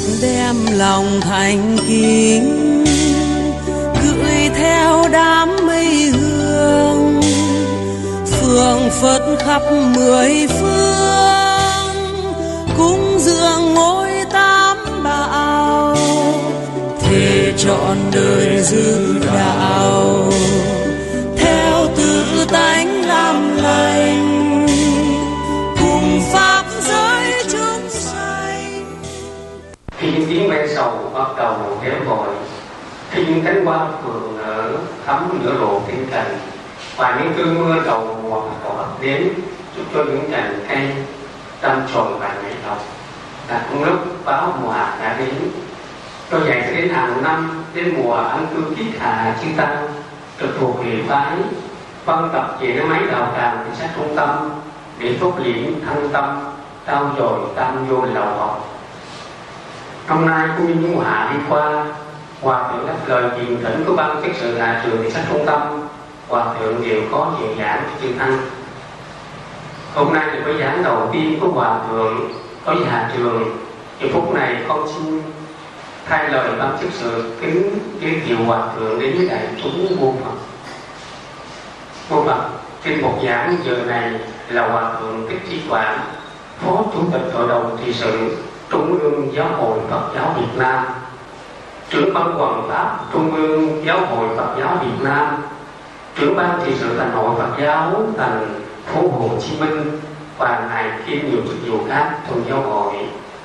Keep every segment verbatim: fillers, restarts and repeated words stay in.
đem lòng thành kính gửi theo đám mây hương phường phất khắp mười phương cúng dường ngôi Tam Bảo thề trọn đời giữ đạo theo tự tánh làm lành cùng pháp giới chúng sanh. Khi những tiếng ve sầu bắt đầu kéo gọi, khi những cánh hoa phượng nở thắm nửa lộ thiên cành và những cơn mưa đầu mùa còn ập đến giúp cho những cành cây đâm chồi và nhảy lộc. Là cũng lúc báo mùa hạ đã đến, cho vậy cho đến hàng năm đến mùa ăn cư kiết hạ chư tăng trực thuộc hệ phái văn tập về cái máy đạo tràng thị sát trung tâm để phúc liễn thân tâm trao dồi tam vô lậu học. Hôm nay cũng như những mùa hạ đi qua, hòa thượng đáp lời truyền thỉnh của ban chấp sự hạ trường thị sát trung tâm, hòa thượng đều có nhiều giảng cho chư tăng. Hôm nay thì buổi giảng đầu tiên của hòa thượng có với hạ trường. Giờ phút này con xin thay lời ban chấp sự kính giới thiệu hòa thượng đến với đại chúng vô Phật. Vô Phật trên một giảng giờ này là hòa thượng Thích Trí Quảng, phó chủ tịch hội đồng trị sự Trung ương Giáo hội Phật giáo Việt Nam, trưởng ban Hoằng pháp Trung ương Giáo hội Phật giáo Việt Nam, trưởng ban trị sự thành hội Phật giáo thành phố Hồ Chí Minh và ngài kiêm nhiều chức vụ khác trong giáo hội.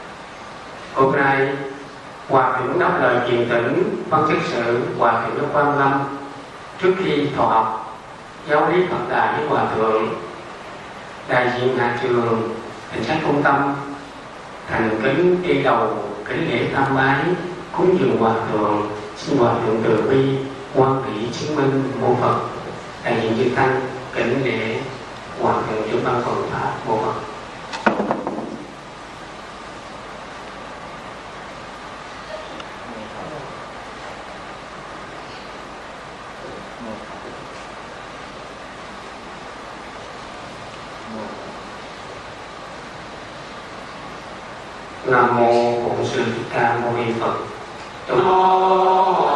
Hôm nay hòa thượng đáp lời truyền thỉnh ban chấp sự hòa thượng Đức Quang Lâm. Trước khi thọ học giáo lý Phật đà với hòa thượng, đại diện hạ trường cảnh sát trung tâm thành kính đi đầu kính lễ tham bái cúng dường hòa thượng. Xin hòa thượng từ bi quan hỷ chứng minh mô Phật. Đại diện chư tăng kính lễ hòa thượng trưởng ban phần pháp mô Phật. Nam mô Bổn Sư Thích Ca Mâu Ni Phật. Nam mô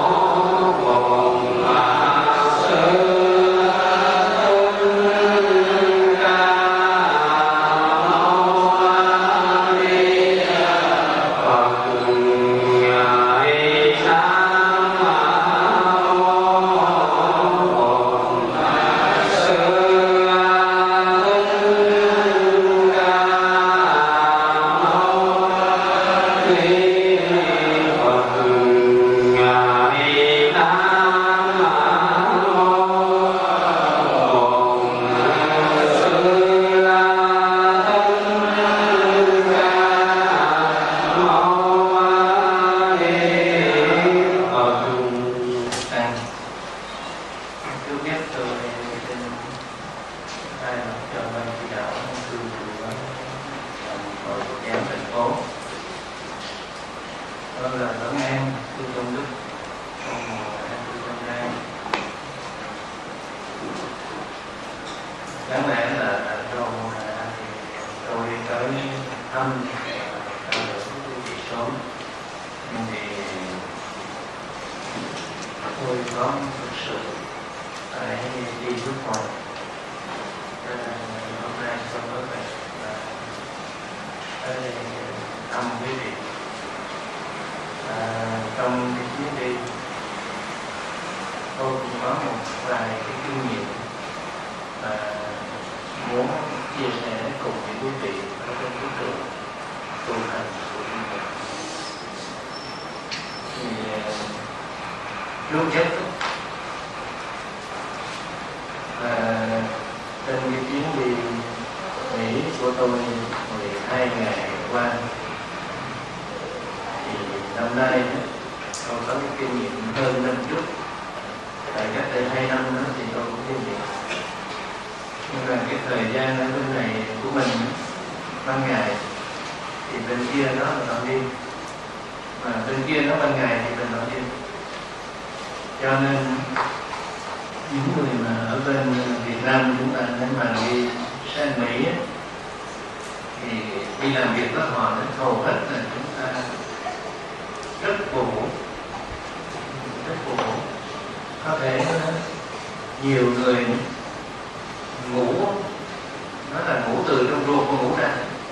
rất buồn ngủ, rất buồn ngủ. Có thể nhiều người ngủ nó là ngủ từ trong ruột mà ngủ ra.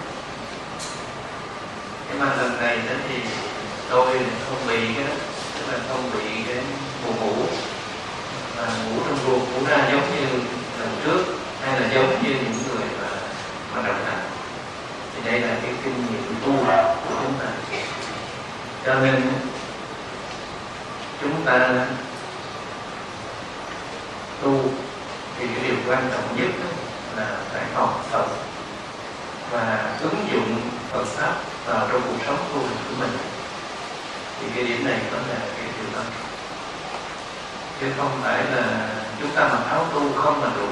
Nhưng mà lần này đó thì tôi không bị cái đó, tức là không bị cái buồn ngủ mà ngủ trong ruột ngủ ra giống như lần trước, hay là giống như những người mà mà đồng hành. Thì đây là cái kinh nghiệm tu của chúng ta. Cho nên chúng ta tu thì cái điều quan trọng nhất là phải học Phật và ứng dụng Phật pháp vào trong cuộc sống tu hành của mình. Thì cái điểm này vẫn là cái điều tâm, chứ không phải là chúng ta mặc áo tu không là đủ.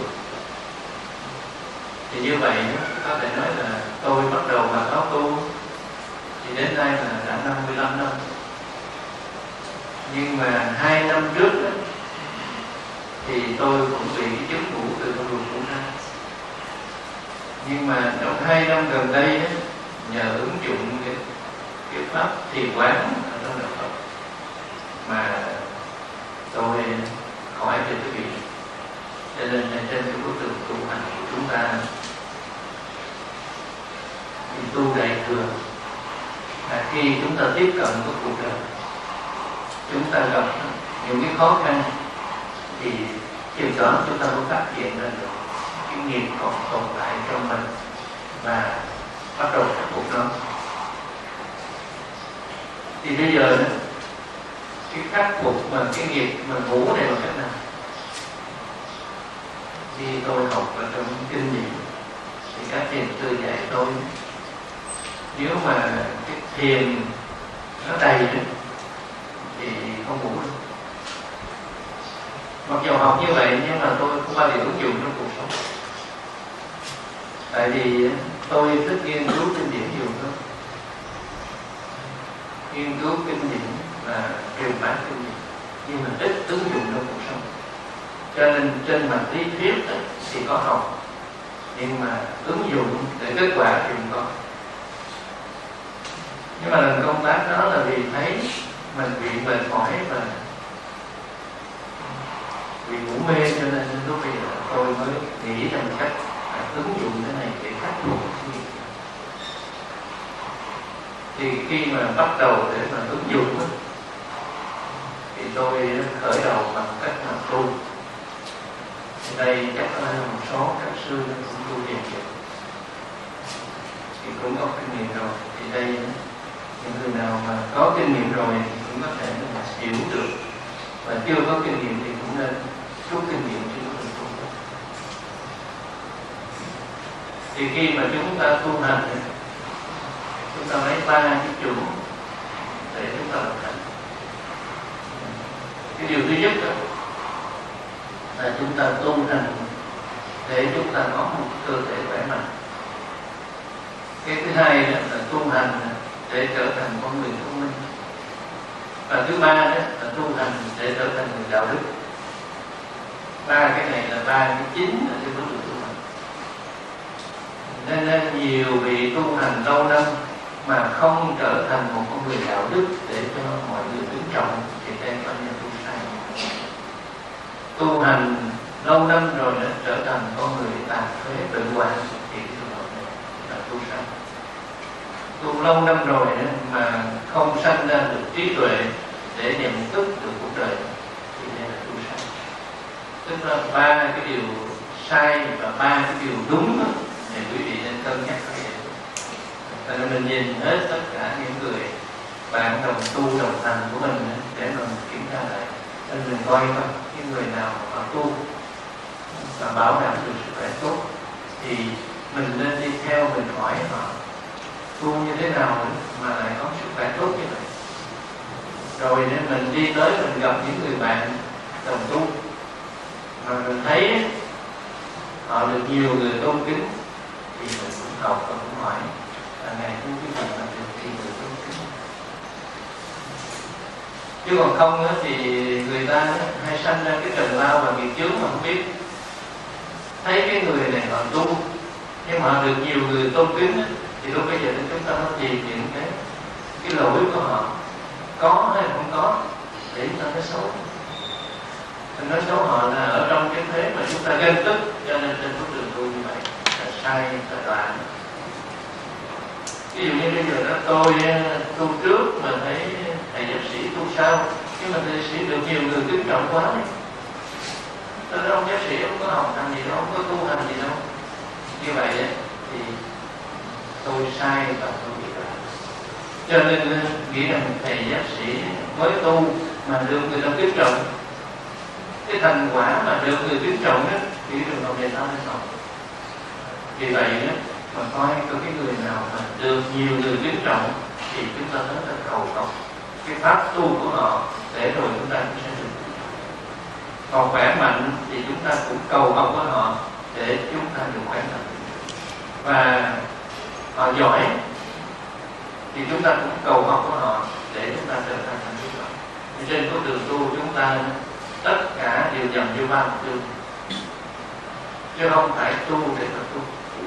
Thì như vậy có thể nói là tôi bắt đầu mặc áo tu thì đến nay là đã năm mươi lăm năm. Nhưng mà hai năm trước đó, thì tôi cũng bị cái chứng ngủ từ trong ruột ngủ ra. Nhưng mà trong hai năm gần đây đó, nhờ ứng dụng cái, cái pháp thiền quán ở trong đạo Phật mà tôi khỏi được cái việc. Cho nên là trên cái bước đường tu hành của chúng ta thì tu đại thừa là khi chúng ta tiếp cận với cuộc đời, chúng ta gặp những cái khó khăn thì chừng đó chúng ta mới phát hiện ra được cái nghiệp còn tồn tại trong mình và bắt đầu khắc phục nó. Thì bây giờ đó, cái khắc phục mà cái nghiệp mà ngủ này bằng cách nào? Khi tôi học ở trong kinh nghiệm thì các thiền sư dạy tôi, nếu mà cái thiền nó đầy thì không ngủ được. Mặc dù học như vậy nhưng mà tôi không bao giờ ứng dụng trong cuộc sống. Tại vì tôi thích nghiên cứu kinh điển nhiều hơn. Nghiên cứu kinh điển và truyền bá kinh điển, nhưng mà ít ứng dụng trong cuộc sống. Cho nên trên mặt lý thuyết thì có học, nhưng mà ứng dụng để kết quả thì không có. Nhưng mà lần công tác đó là vì thấy mình bị mệt mỏi và vì ngủ mê, cho nên lúc bây giờ tôi mới nghĩ ra một cách ứng dụng cái này để khắc phục cái nghiệp. Thì khi mà bắt đầu để mà ứng dụng đó, thì tôi khởi đầu bằng cách mà tu. Thì đây chắc là một số các sư cũng tu thiền được, thì cũng có kinh nghiệm rồi. Thì đây những người nào mà có kinh nghiệm rồi thì cũng có thể là hiểu được, và chưa có kinh nghiệm thì cũng nên rút kinh nghiệm cho nó được tu. Thì khi mà chúng ta tu hành, chúng ta lấy ba cái chuẩn để chúng ta thực hành. Cái điều thứ nhất đó là chúng ta tu hành để chúng ta có một cơ thể khỏe mạnh. Cái thứ hai đó là tu hành để trở thành con người thông minh. Và thứ ba đó là tu hành để trở thành người đạo đức. Ba cái này là ba cái chính ở trên vấn đề tu hành. Nên, nên nhiều vị tu hành lâu năm mà không trở thành một con người đạo đức để cho mọi người kính trọng thì đây coi như tu sai. Tu hành lâu năm rồi đã trở thành con người tàn phế tự hoại thì cái đó là tu sai. Tu lâu năm rồi mà không sanh ra được trí tuệ để nhận thức được cuộc đời thì đây là tu sai. Tức là ba cái điều sai và ba cái điều đúng thì quý vị nên cân nhắc cái điều. Tại vì mình nhìn hết tất cả những người bạn đồng tu đồng hành của mình để mình kiểm tra lại, nên mình coi coi những người nào mà tu và bảo đảm được sức khỏe tốt thì mình nên đi theo, mình hỏi họ tu như thế nào mà lại có sức khỏe tốt như vậy. Rồi nên mình đi tới mình gặp những người bạn đồng tu mà mình thấy họ được nhiều người tôn kính thì mình cũng học và cũng hỏi là ngày tu cái gì mà được nhiều người tôn kính. Chứ còn không thì người ta hay sanh ra cái trần lao và nghiệp chướng mà không biết. Thấy cái người này họ tu nhưng mà họ được nhiều người tôn kính thì lúc bây giờ chúng ta mới tìm những cái cái lỗi của họ có hay không có để chúng ta nói xấu. Mình nói xấu họ là ở trong cái thế mà chúng ta ghen tức, cho nên trên con đường tu như vậy là sai, là đoạn. Ví dụ như bây giờ đó tôi tu trước mà thấy thầy giáo sĩ tu sau, nhưng mà thầy sĩ được nhiều người kính trọng quá đấy. Tôi nói ông giáo sĩ không có học hành gì đâu, không có tu hành gì đâu. Như vậy ấy, thì tôi sai và tôi bị đoạn. Cho nên nghĩ rằng thầy giáo sĩ mới tu mà được người ta kính trọng, cái thành quả mà được người kính trọng đó thì trường hợp này ta mới học. Vì vậy đó, mà coi có cái người nào mà được nhiều người kính trọng thì chúng ta nói là cầu học cái pháp tu của họ để rồi chúng ta cũng sẽ được. Còn khỏe mạnh thì chúng ta cũng cầu học của họ để chúng ta được khỏe mạnh. Và họ giỏi thì chúng ta cũng cầu học của họ để chúng ta trở thành thành công. Trên con đường tu chúng ta tất cả đều nhằm vô ba mục tiêu, chứ không phải tu để mà tu.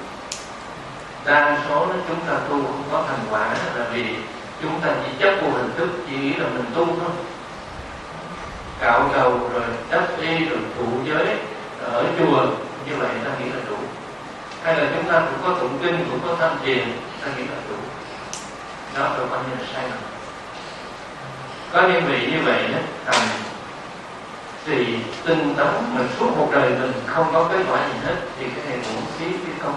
Đa số đó chúng ta tu không có thành quả là vì chúng ta chỉ chấp vô hình thức, chỉ nghĩ là mình tu thôi, cạo đầu rồi đắp y rồi thụ giới rồi ở chùa như vậy ta nghĩ là đủ. Hay là chúng ta cũng có tụng kinh, cũng có tham thiền, ta nghĩ là đủ. Đó là coi như là sai lầm. Có những vị như vậy đó, thành thì tinh tấn mình suốt một đời mình không có kết quả gì hết thì cái này cũng phí cái công.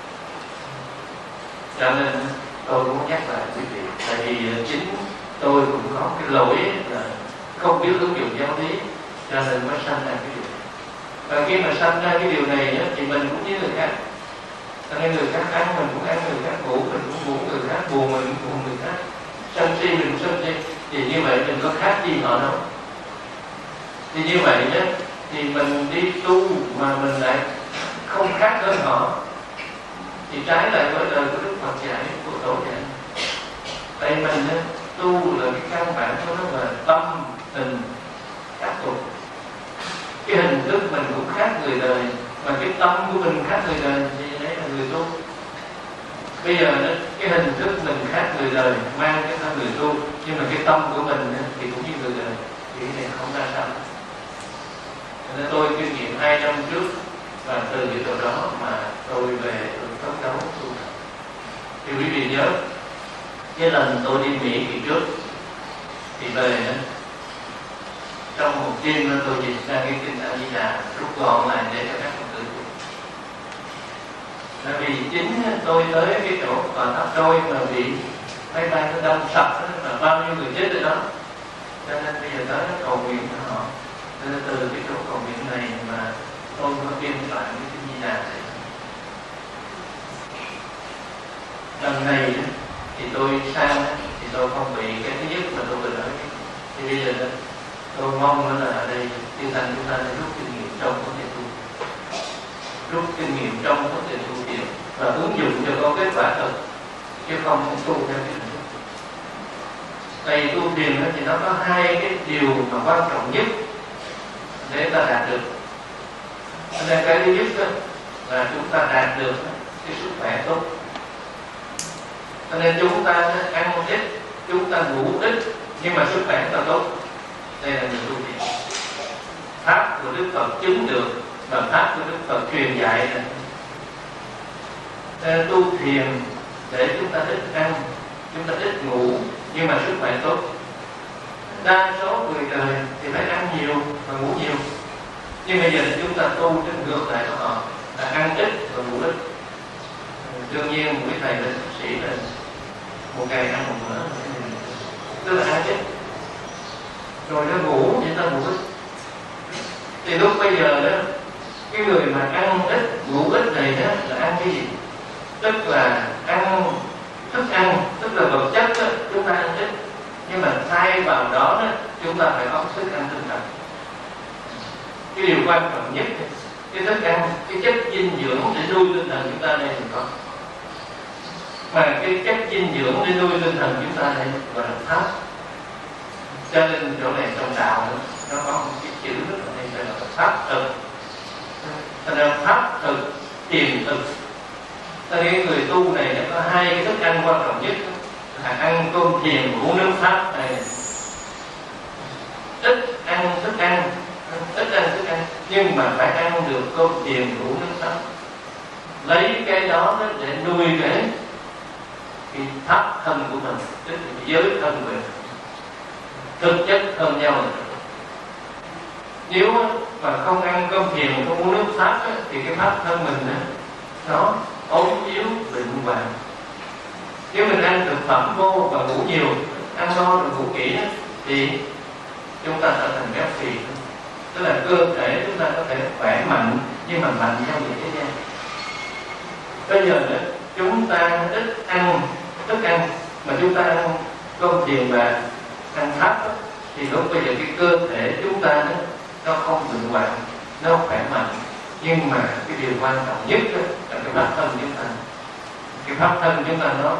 Cho nên tôi muốn nhắc lại quý vị, tại vì chính tôi cũng có cái lỗi là không biết ứng dụng giáo lý, cho nên mới sanh ra cái điều này. Và khi mà sanh ra cái điều này thì mình cũng như người khác. Cho nên người khác ăn mình cũng ăn, người khác ngủ mình cũng ngủ, người khác buồn mình cũng buồn người khác, sân si mình cũng sân si. Thì như vậy mình có khác gì họ đâu. Thì như vậy nhé, thì mình đi tu mà mình lại không khác hơn họ thì trái lại với lời của Đức Phật dạy, của Tổ dạy. Tại mình tu là cái căn bản của nó là tâm tình khắc phục. Cái hình thức mình cũng khác người đời, mà cái tâm của mình khác người đời thì đấy là người tu. Bây giờ đó, cái hình thức mình khác người đời mang cái thân người tu, nhưng mà cái tâm của mình thì cũng như người đời, thì cái này không ra sao. Nên tôi kinh nghiệm hai năm trước, và từ cái chỗ đó mà tôi về tôi phấn đấu tu. Thì quý vị nhớ, cái lần tôi đi Mỹ kỳ trước thì về đó, trong một đêm tôi dịch ra cái kinh A Di Đà rút gọn lại để cho các Phật tử. Tại vì chính tôi tới cái chỗ tòa tháp đôi mà bị máy bay nó đâm sập đó, mà bao nhiêu người chết ở đó, cho nên bây giờ tới nó cầu nguyện cho họ. Cho nên từ cái chỗ cầu nguyện này mà tôi có biên soạn cái kinh Di Đà này. Lần này thì tôi sang thì tôi không bị cái thứ nhất mà tôi vừa nói. Thì bây giờ tôi mong là ở đây Chư Tăng chúng ta sẽ rút kinh nghiệm trong vấn đề tu, rút kinh nghiệm trong vấn đề tu thiền và ứng dụng cho có kết quả thật, chứ không không tu theo cái hình thức. Tại tu thiền thì nó có hai cái điều mà quan trọng nhất để ta đạt được. Nên cái thứ nhất là chúng ta đạt được cái sức khỏe tốt. Cho nên chúng ta ăn ít, chúng ta ngủ ít, nhưng mà sức khỏe ta tốt. Đây là người tu thiền. Pháp của Đức Phật chứng được, và pháp của Đức Phật truyền dạy là nên tu thiền để chúng ta ít ăn, chúng ta ít ngủ, nhưng mà sức khỏe tốt. Đa số người đời thì phải ăn nhiều và ngủ nhiều, nhưng bây giờ chúng ta tu trên ngược lại của họ là ăn ít và ngủ ít. Đương nhiên mỗi thầy là bác sĩ là một ngày ăn một bữa, tức là ăn ít rồi nó ngủ thì ta ngủ ít. Thì lúc bây giờ đó, cái người mà ăn ít ngủ ít này đó là ăn cái gì? Tức là ăn thức ăn, tức là vật chất đó, chúng ta ăn ít, nhưng mà thay vào đó, đó chúng ta phải có thức ăn tinh thần. Cái điều quan trọng nhất, cái thức ăn, cái chất dinh dưỡng để nuôi tinh thần chúng ta đây mình có. Mà cái chất dinh dưỡng để nuôi tinh thần chúng ta đây gọi là pháp. Cho nên chỗ này trong đạo nữa, nó có một cái chữ rất là hay, gọi là pháp thực. Cho nên pháp thực, thiền thực. Cho nên người tu này nó có hai cái thức ăn quan trọng nhất là ăn cơm thiền, ngủ nước pháp này. nhưng mà phải ăn được cơm tiền đủ nước sạch, lấy cái đó để nuôi cái cái pháp thân của mình, tức là cái giới thân mình, thực chất hơn nhau. Nếu mà không ăn cơm thiền, không uống nước pháp á, thì cái pháp thân mình á, nó ốm yếu bệnh hoạn. Nếu mình ăn thực phẩm vô và ngủ nhiều, ăn no rồi ngủ kỹ á, thì chúng ta trở thành béo phì. Tức là cơ thể chúng ta có thể khỏe mạnh, nhưng mà mạnh theo những thế gian. Bây giờ nữa, chúng ta ít ăn thức ăn mà chúng ta ăn cơm thiền và ăn pháp đó, thì lúc bây giờ cái cơ thể chúng ta đó, nó không bệnh hoạn, nó khỏe mạnh. Nhưng mà cái điều quan trọng nhất đó, là cái pháp thân chúng ta. Cái pháp thân chúng ta nó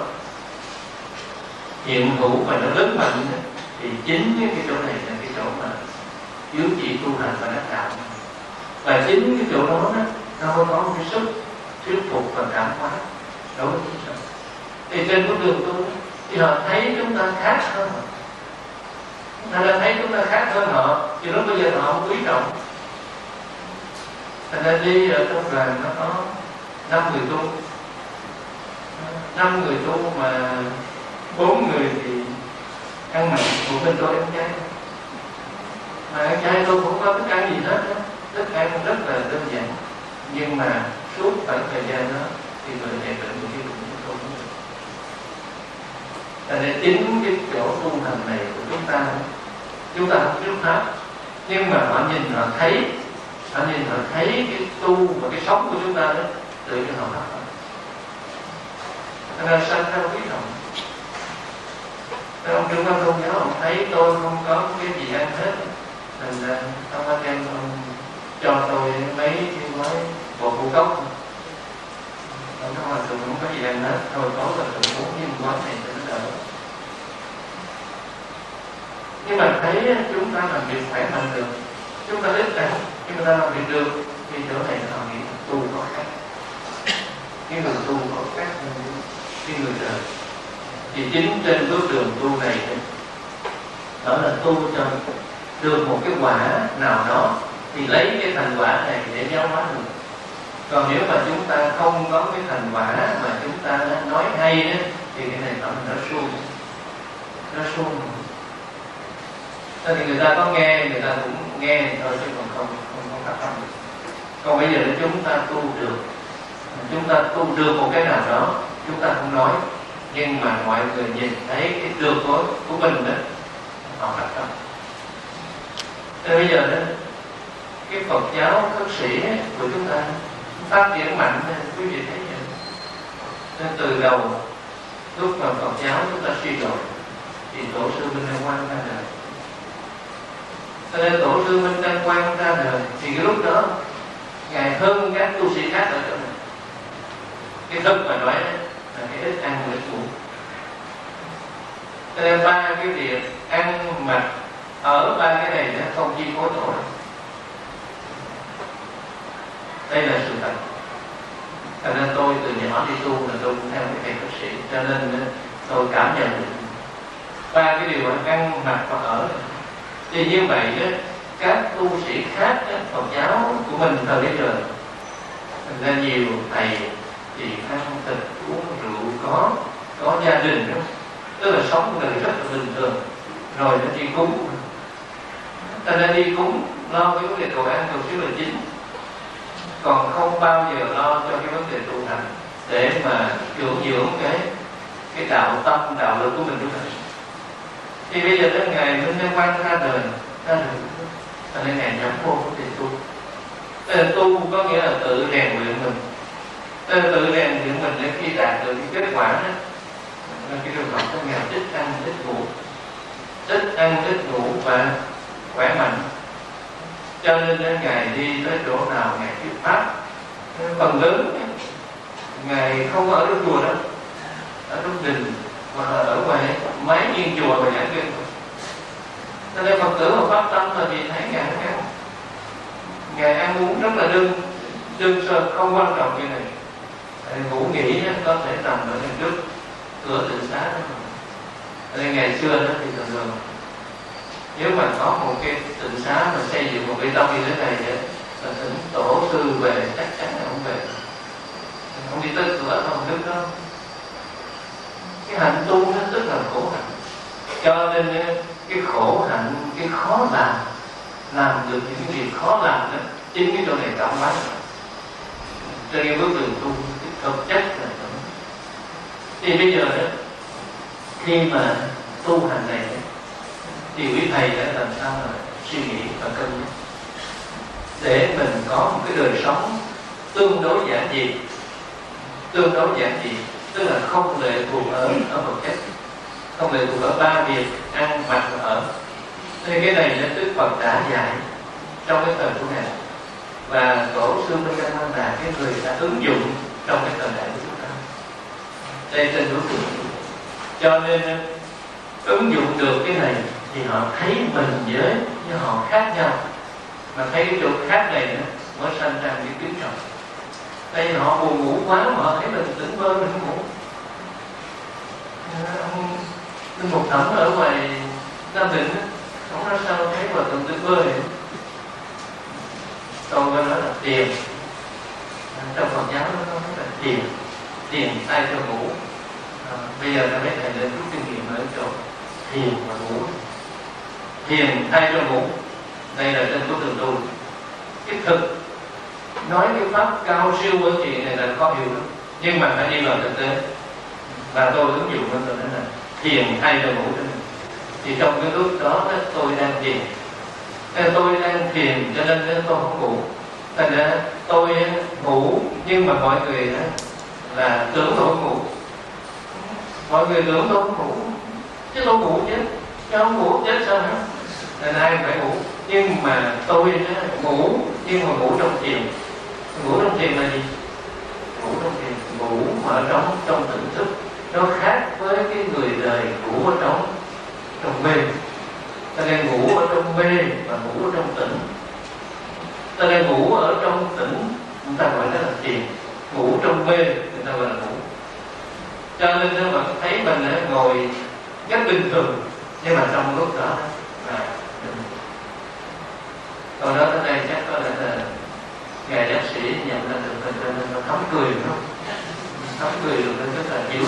hiện hữu và nó lớn mạnh đó, thì chính cái chỗ này là cái chỗ mà yếu chỉ tu hành và đắc đạo. Và chính cái chỗ đó, đó nó có một cái sức thuyết phục và cảm hóa đối với chúng ta. Thì trên con đường tu thì họ thấy chúng ta khác hơn họ. Họ đã thấy chúng ta khác hơn họ, thì lúc bây giờ họ không quý trọng. Thành ra đi ở trong đoàn nó có năm người tu, năm người tu mà bốn người thì ăn mặn, một bên tôi ăn chay. Mà ăn chay tôi cũng có thức ăn gì hết đó. Thức ăn rất là đơn giản, nhưng mà suốt khoảng thời gian đó thì người này tự nhiên cũng không được. Thành ra chính cái chỗ tu hành này của chúng ta, chúng ta không biết pháp, nhưng mà họ nhìn họ thấy, họ nhìn họ thấy cái tu và cái sống của chúng ta đó, tự nhiên họ phát tâm. Thành ra sanh ra quý trọng. Ông trung tâm tôn giáo ông thấy tôi không có cái gì ăn hết, thành ra ông anh em ông cho tôi mấy cái gói bột ngũ cốc. Ông nói là tôi không có gì ăn hết, thôi có là tôi uống những gói này cho nó đỡ. Nhưng mà thấy chúng ta làm việc khỏe mạnh được, chúng ta ít ăn, nhưng mà ta làm việc được, thì chỗ này họ nghĩ tu có khác. Cái người tu có khác hơn cái người đời. Thì chính trên bước đường tu này đó là tu cho được một cái quả nào đó, thì lấy cái thành quả này để giáo hóa được. Còn nếu mà chúng ta không có cái thành quả mà chúng ta nói hay đó, thì cái này nó nó suông, nó suông. Thế thì người ta có nghe, người ta cũng nghe thôi chứ còn không không có phát tâm được. Còn bây giờ nếu chúng ta tu được, chúng ta tu được một cái nào đó, chúng ta không nói, nhưng mà mọi người nhìn thấy cái được của của mình đó, họ phát tâm. Thế bây giờ đó, cái Phật giáo khất sĩ của chúng ta phát triển mạnh, quý vị thấy vậy. Nên từ đầu lúc mà Phật giáo chúng ta suy đồi, thì tổ sư Minh Đăng Quang ra đời. Cho nên tổ sư Minh Đăng Quang ra đời, thì cái lúc đó ngài hơn các tu sĩ khác ở chỗ này. Cái thức mà nói là cái ít ăn ít ngủ. Cho nên ba cái việc ăn mặc ở ba cái này nó không chi phối tổ. Đây là sự thật. Cho nên tôi từ nhỏ đi tu là tôi cũng theo cái thầy bác sĩ, cho nên tôi cảm nhận được ba cái điều ăn mặc và ở. Thì như vậy các tu sĩ khác Phật giáo của mình thời bây giờ, thành ra nhiều thầy thì ăn thịt uống rượu, có có gia đình đó, tức là sống đời rất là bình thường, rồi nó đi cúng. Thành ra đi cúng lo cái vấn đề đồ ăn đồ xíu là chính, còn không bao giờ lo cho cái vấn đề tu hành để mà dưỡng dưỡng cái cái đạo tâm, đạo lực của mình tu hành. Thì bây giờ đến ngày Minh Đăng Quang ra đời, ra đời, cho nên ngày nhắm vô vấn đề tu. Tức là tu có nghĩa là tự rèn luyện mình. Tức là tự rèn luyện mình để khi đạt được cái kết quả đó, là cái trường hợp của ngày ít ăn, ít ngủ, ít ăn, ít ngủ và khỏe mạnh. Cho nên Ngài đi tới chỗ nào Ngài thuyết pháp, phần lớn Ngài không ở trong chùa đó, ở trong đình hoặc là ở ngoài mấy viên chùa mà giảng kinh. Cho nên Phật tử mà pháp tâm là vì thấy Ngài ăn, Ngài ăn uống rất là đơn đơn sơ, không quan trọng như này. Ngủ nghỉ có thể nằm ở đằng trước cửa tự xá đó. Cho nên ngày xưa đó thì thường thường nếu mà có một cái tự xá mà xây dựng một bê tông như thế này vậy, và thỉnh tổ sư về chắc chắn là không về. Không đi tới cửa không nước đâu. Cái hạnh tu nó rất là khổ hạnh, cho nên cái khổ hạnh, cái khó làm, làm được những cái việc khó làm đó, chính cái chỗ này trọng quá. Cho nên bước đường tu cái thực chất là trọng. Thì bây giờ đó, khi mà tu hành này thì quý thầy đã làm sao mà suy nghĩ và cân nhắc để mình có một cái đời sống tương đối giản dị. Tương đối giản dị tức là không lệ thuộc ở ở vật chất, không lệ thuộc ở ba việc ăn mặc và ở. Nên cái này là Đức Phật đã dạy trong cái thời của ngài, và tổ sư Minh Đăng Quan là cái người đã ứng dụng trong cái thời đại của chúng ta đây trên đối tượng. Cho nên ứng dụng được cái này thì họ thấy mình với với họ khác nhau, mà thấy cái chỗ khác này nữa mới sanh ra những kính trọng. Đây họ buồn ngủ quá mà họ thấy mình tỉnh bơ mình không ngủ. Ông một thẩm ở ngoài Nam Định, ông nói sao thấy vào từng tỉnh bơ vậy? Tôi nói là tiền. Trong Phật giáo nó nói là tiền, tiền tay cho ngủ. À, bây giờ là mấy thầy lên rút kinh nghiệm ở chỗ thiền và ngủ. Thiền thay cho ngủ. Đây là trên của đường tu. Cái thực nói cái pháp cao siêu ở chuyện này là khó hiểu lắm, nhưng mà phải đi vào thực tế. Và tôi ứng dụng nó tôi nói là thiền thay cho ngủ cho mình. Thì trong cái lúc đó tôi đang thiền, nên tôi đang thiền cho nên tôi không ngủ. Thành ra tôi ngủ nhưng mà mọi người là tưởng tôi không ngủ. Mọi người tưởng tôi không ngủ, chứ tôi ngủ chứ, chứ không ngủ chết sao hả? Nên ai phải ngủ, nhưng mà tôi ngủ nhưng mà ngủ trong thiền. Ngủ trong thiền là gì? Ngủ trong thiền, ngủ mà ở trong trong tỉnh thức. Nó khác với cái người đời ngủ ở trong trong mê. Ta đang ngủ ở trong mê và ngủ ở trong tỉnh. Ta đang ngủ ở trong tỉnh, chúng ta gọi đó là thiền. Ngủ trong mê, người ta gọi là ngủ. Cho nên nếu mà thấy mình ngồi rất bình thường, nhưng mà trong lúc đó là còn đó tới đây chắc có lẽ là ngài bác sĩ nhận ra được mình cho nên nó thấm cười không? Thấm cười được nên rất là yếu.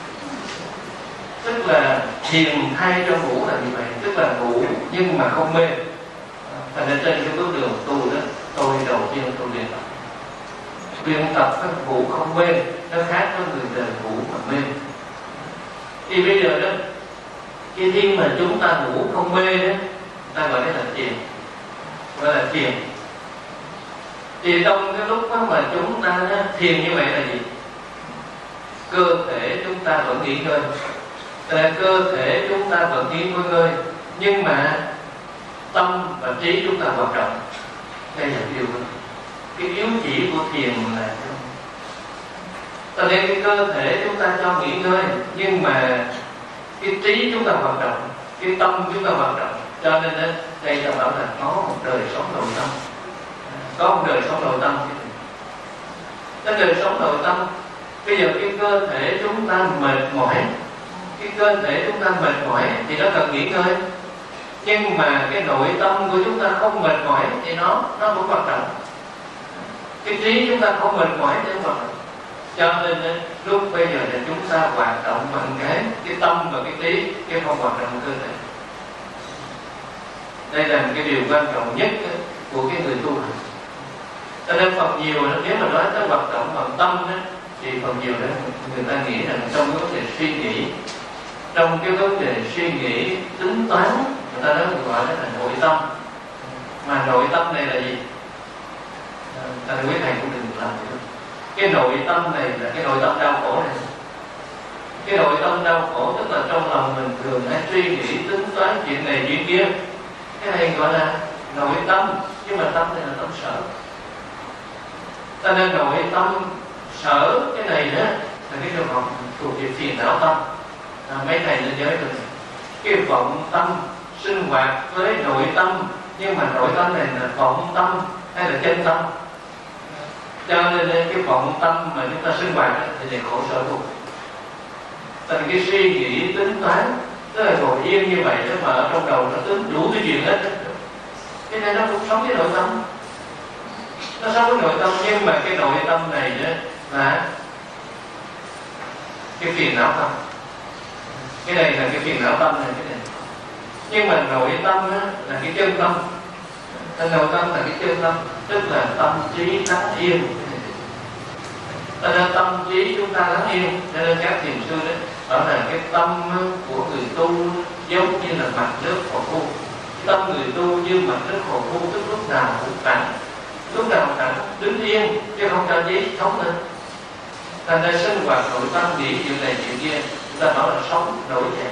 Tức là thiền thay cho ngủ là như vậy, tức là ngủ nhưng mà không mê. Thành ra trên cái bước đường tu đó, tôi đầu tiên tôi luyện tập. Luyện tập cái ngủ không mê, nó khác với người đời ngủ mà mê. Thì bây giờ đó, khi khi mà chúng ta ngủ không mê đó, ta gọi đấy là thiền, gọi là thiền. Thì trong cái lúc đó mà chúng ta đó, thiền như vậy là gì? Cơ thể chúng ta vẫn nghỉ ngơi, là cơ thể chúng ta vẫn nghỉ ngơi, nhưng mà tâm và trí chúng ta hoạt động. Đây là điều cái yếu chỉ của thiền là cho nên cái cơ thể chúng ta cho nghỉ ngơi, nhưng mà cái trí chúng ta hoạt động, cái tâm chúng ta hoạt động. Cho nên đó, đây ta bảo là có một đời sống nội tâm, có một đời sống nội tâm. Cái đời sống nội tâm, bây giờ cái cơ thể chúng ta mệt mỏi, cái cơ thể chúng ta mệt mỏi thì nó cần nghỉ ngơi, nhưng mà cái nội tâm của chúng ta không mệt mỏi thì nó nó cũng hoạt động. Cái trí chúng ta không mệt mỏi thì nó hoạt động. Cho nên lúc bây giờ là chúng ta hoạt động bằng cái cái tâm và cái trí, cái không hoạt động cơ thể. Đây là một cái điều quan trọng nhất của cái người tu hành. Cho nên phần nhiều nếu mà nói tới hoạt động bằng tâm đó, thì phần nhiều đó người ta nghĩ rằng trong cái vấn đề suy nghĩ, trong cái vấn đề suy nghĩ tính toán, người ta nói gọi đó là nội tâm. Mà nội tâm này là gì? Ta nói quý thầy cũng đừng làm được. Cái nội tâm này là cái nội tâm đau khổ này. Cái nội tâm đau khổ tức là trong lòng mình thường hay suy nghĩ tính toán chuyện này chuyện kia. Cái này gọi là nội tâm, nhưng mà tâm này là tâm sở. Cho nên nội tâm sở cái này đó là cái trường hợp thuộc về phiền não tâm. À, mấy thầy nên nhớ được cái vọng tâm sinh hoạt với nội tâm, nhưng mà nội tâm này là vọng tâm hay là chân tâm. Cho nên cái vọng tâm mà chúng ta sinh hoạt thì là khổ sở luôn. Tại vì cái suy nghĩ tính toán, tức là ngồi yên như vậy đó mà ở trong đầu nó tính đủ cái chuyện hết. Cái này nó cũng sống với nội tâm. nó sống với nội tâm, nhưng mà cái nội tâm này đó là cái phiền não tâm. Cái này là cái phiền não tâm này, cái này. Nhưng mà nội tâm đó là cái chân tâm. Cái nội tâm là cái chân tâm, tức là tâm trí lắng yên. Cho nên tâm trí chúng ta lắng yên. Cho nên các thiền sư đấy bảo là cái tâm của người tu giống như là mặt nước hồ khu. Tâm người tu như mặt nước hồ khu, tức lúc nào cũng thẳng, lúc nào thẳng, đứng yên chứ không cho giấy sống lên. Thành ra sinh hoạt nội tâm nghĩ chuyện này chuyện kia, chúng ta bảo là sống nổi dậy.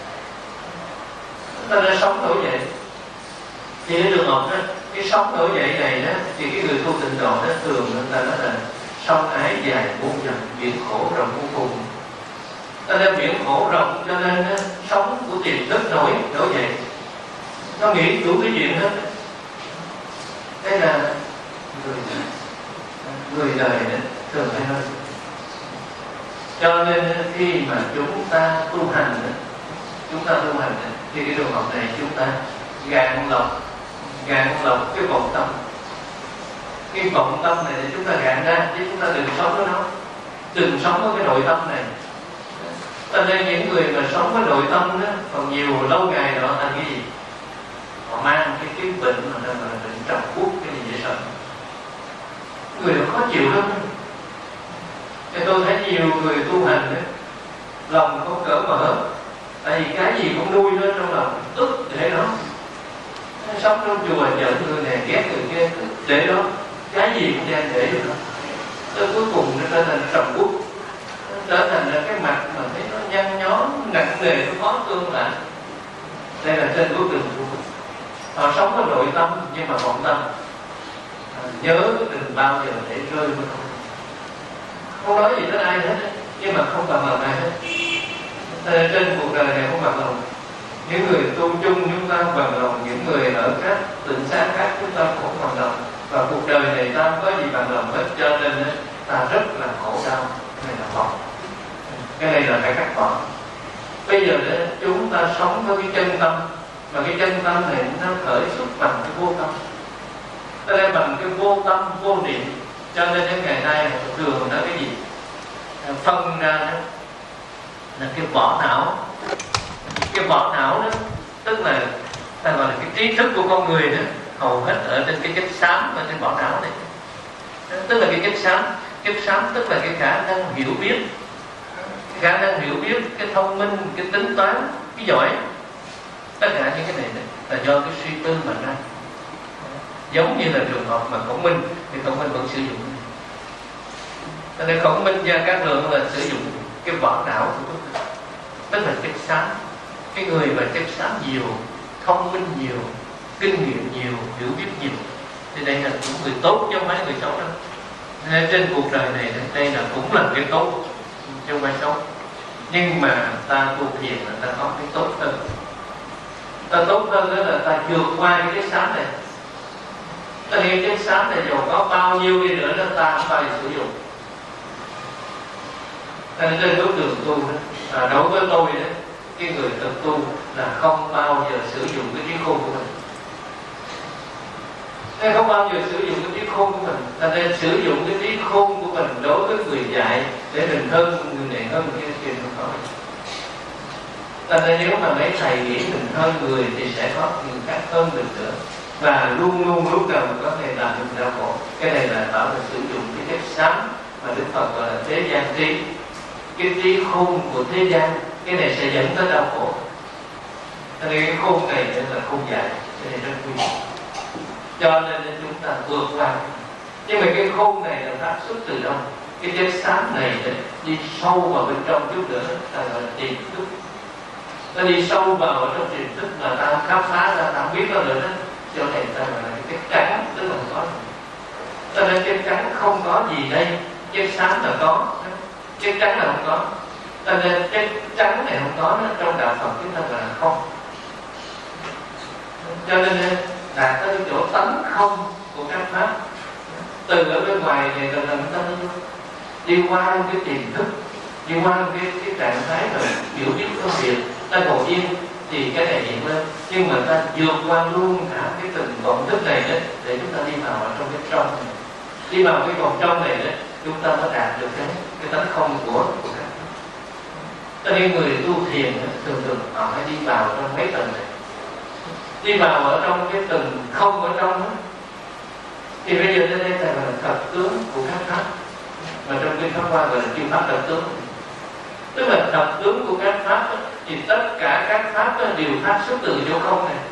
Ta đã sống nổi dậy. Thì cái trường hợp đó, cái sống nổi dậy này đó, thì cái người tu tịnh độ đó thường người ta nói là sông ái dài muôn dặm, biển khổ rộng vô cùng. Ta đem biển khổ rộng cho nên đó, sống của tiềm thức nổi nổi dậy. Nó nghĩ đủ cái chuyện hết. Đây là người, người đời đó, thường hay nói. Cho nên khi mà chúng ta tu hành đó, chúng ta tu hành đó, thì cái trường hợp này chúng ta gạn lọc, gạn lọc cái vọng tâm. Cái vọng tâm này thì chúng ta gạn ra, chứ chúng ta đừng sống với nó, đừng sống với cái nội tâm này. Cho nên những người mà sống với nội tâm đó, còn nhiều lâu ngày đó là cái gì? Họ mang cái cái bệnh mà là bệnh trầm uất, cái gì dễ sợ. Người đó khó chịu lắm. Thì tôi thấy nhiều người tu hành đó, lòng không cỡ mở, tại vì cái gì cũng nuôi nó trong lòng, ức để đó. Sống trong chùa giận người này ghét người kia, để đó, cái gì cũng đem để đó. Tới cuối cùng nó trở thành trầm uất, trở thành là cái mặt mà thấy nó nhăn nhó, nặng nề, nó khó tương lại. Đây là trên bước đường tu. Họ sống với nội tâm nhưng mà vọng tâm. À, nhớ đừng bao giờ để rơi với không. Không nói gì tới ai hết, nhưng mà không bằng lòng ai hết. À, trên cuộc đời này không bằng lòng. Những người tu chung chúng ta bằng lòng, những người ở các tỉnh xa khác chúng ta cũng bằng lòng. Và cuộc đời này ta không có gì bằng lòng hết, cho nên ta rất là khổ đau. Cái này là bỏ. Cái này là phải cắt bỏ. Bây giờ để chúng ta sống với cái chân tâm, mà cái chân tâm này nó khởi xuất bằng cái vô tâm. Ta đây bằng cái vô tâm, vô niệm. Cho nên đến ngày nay thường nói cái gì? Phân ra đó là cái vỏ não. Cái vỏ não đó tức là ta gọi là cái trí thức của con người đó, hầu hết ở trên cái chất xám ở trên vỏ não này. Tức là cái chất xám. Chất xám tức là cái khả năng hiểu biết, cái khả năng hiểu biết, cái thông minh, cái tính toán, cái giỏi. Tất cả những cái này là do cái suy tư mà ra. Giống như là trường hợp mà Khổng Minh, thì Khổng Minh vẫn sử dụng. Cho nên Khổng Minh và các lượng là sử dụng cái vỏ não của chúng ta, tức là chất xám. Cái người mà chất xám nhiều, thông minh nhiều, kinh nghiệm nhiều, hiểu biết nhiều, thì đây là cũng người tốt chứ không phải người xấu đâu. Nên trên cuộc đời này đây là cũng là cái tốt chứ không phải xấu. Nhưng mà ta tu thiền là ta có cái tốt hơn. Ta tốt hơn đó là ta vượt qua cái chất xám này. Ta hiểu chất xám này dù có bao nhiêu đi nữa đó ta không bao giờ sử dụng. Cho nên trên bước đường tu đó, à, đối với tôi đó, cái người thực tu là không bao giờ sử dụng cái trí khôn của mình. Nên không bao giờ sử dụng cái trí khôn của mình. Ta nên sử dụng cái trí khôn của mình đối với người dạy để mình hơn người này hơn người kia không có. Ta nên nếu mà mấy thầy nghĩ mình hơn người thì sẽ có người khác hơn mình nữa. Và luôn luôn lúc nào mình có thể làm mình đau khổ. Cái này là bảo là sử dụng cái chất xám mà Đức Phật gọi là thế gian trí. Cái trí khôn của thế gian, cái này sẽ dẫn tới đau khổ. Cho nên cái khôn này là khôn dài, cái này rất quý. Cho nên chúng ta vượt qua. Nhưng mà cái khôn này là phát xuất từ đâu? Cái chất xám này đi sâu vào bên trong chút nữa, ta gọi là tiềm thức. Ta đi sâu vào trong tiềm thức là ta khám phá ra, ta không biết nó nữa đó. Cho nên ta gọi là cái chất trắng, tức là không có. Cho nên chất trắng không có gì đây, chất xám là có, chất trắng là không có. Cho nên chất trắng này không có đó, trong đạo Phật chúng ta gọi là không. Cho nên đạt tới chỗ tánh không của các pháp. Từ ở bên ngoài này lần lần ta đi qua cái tiềm thức, đi qua cái, cái trạng thái rồi hiểu biết công việc, ta ngồi yên thì cái này hiện lên. Nhưng mà ta vượt qua luôn cả cái từng vọng thức này đấy, để chúng ta đi vào trong cái trong này. Đi vào cái vòng trong này đó, chúng ta mới đạt được cái cái tánh không của của các pháp. Cho nên người tu thiền đó, thường thường họ phải đi vào trong mấy tầng này, đi vào ở trong cái tầng không ở trong đó. Thì bây giờ đây là thật tướng của các pháp, mà trong kinh Pháp Hoa gọi là chư pháp thật tướng. Tức là thật tướng của các pháp đó, thì tất cả các pháp đó đều phát xuất từ chỗ không này,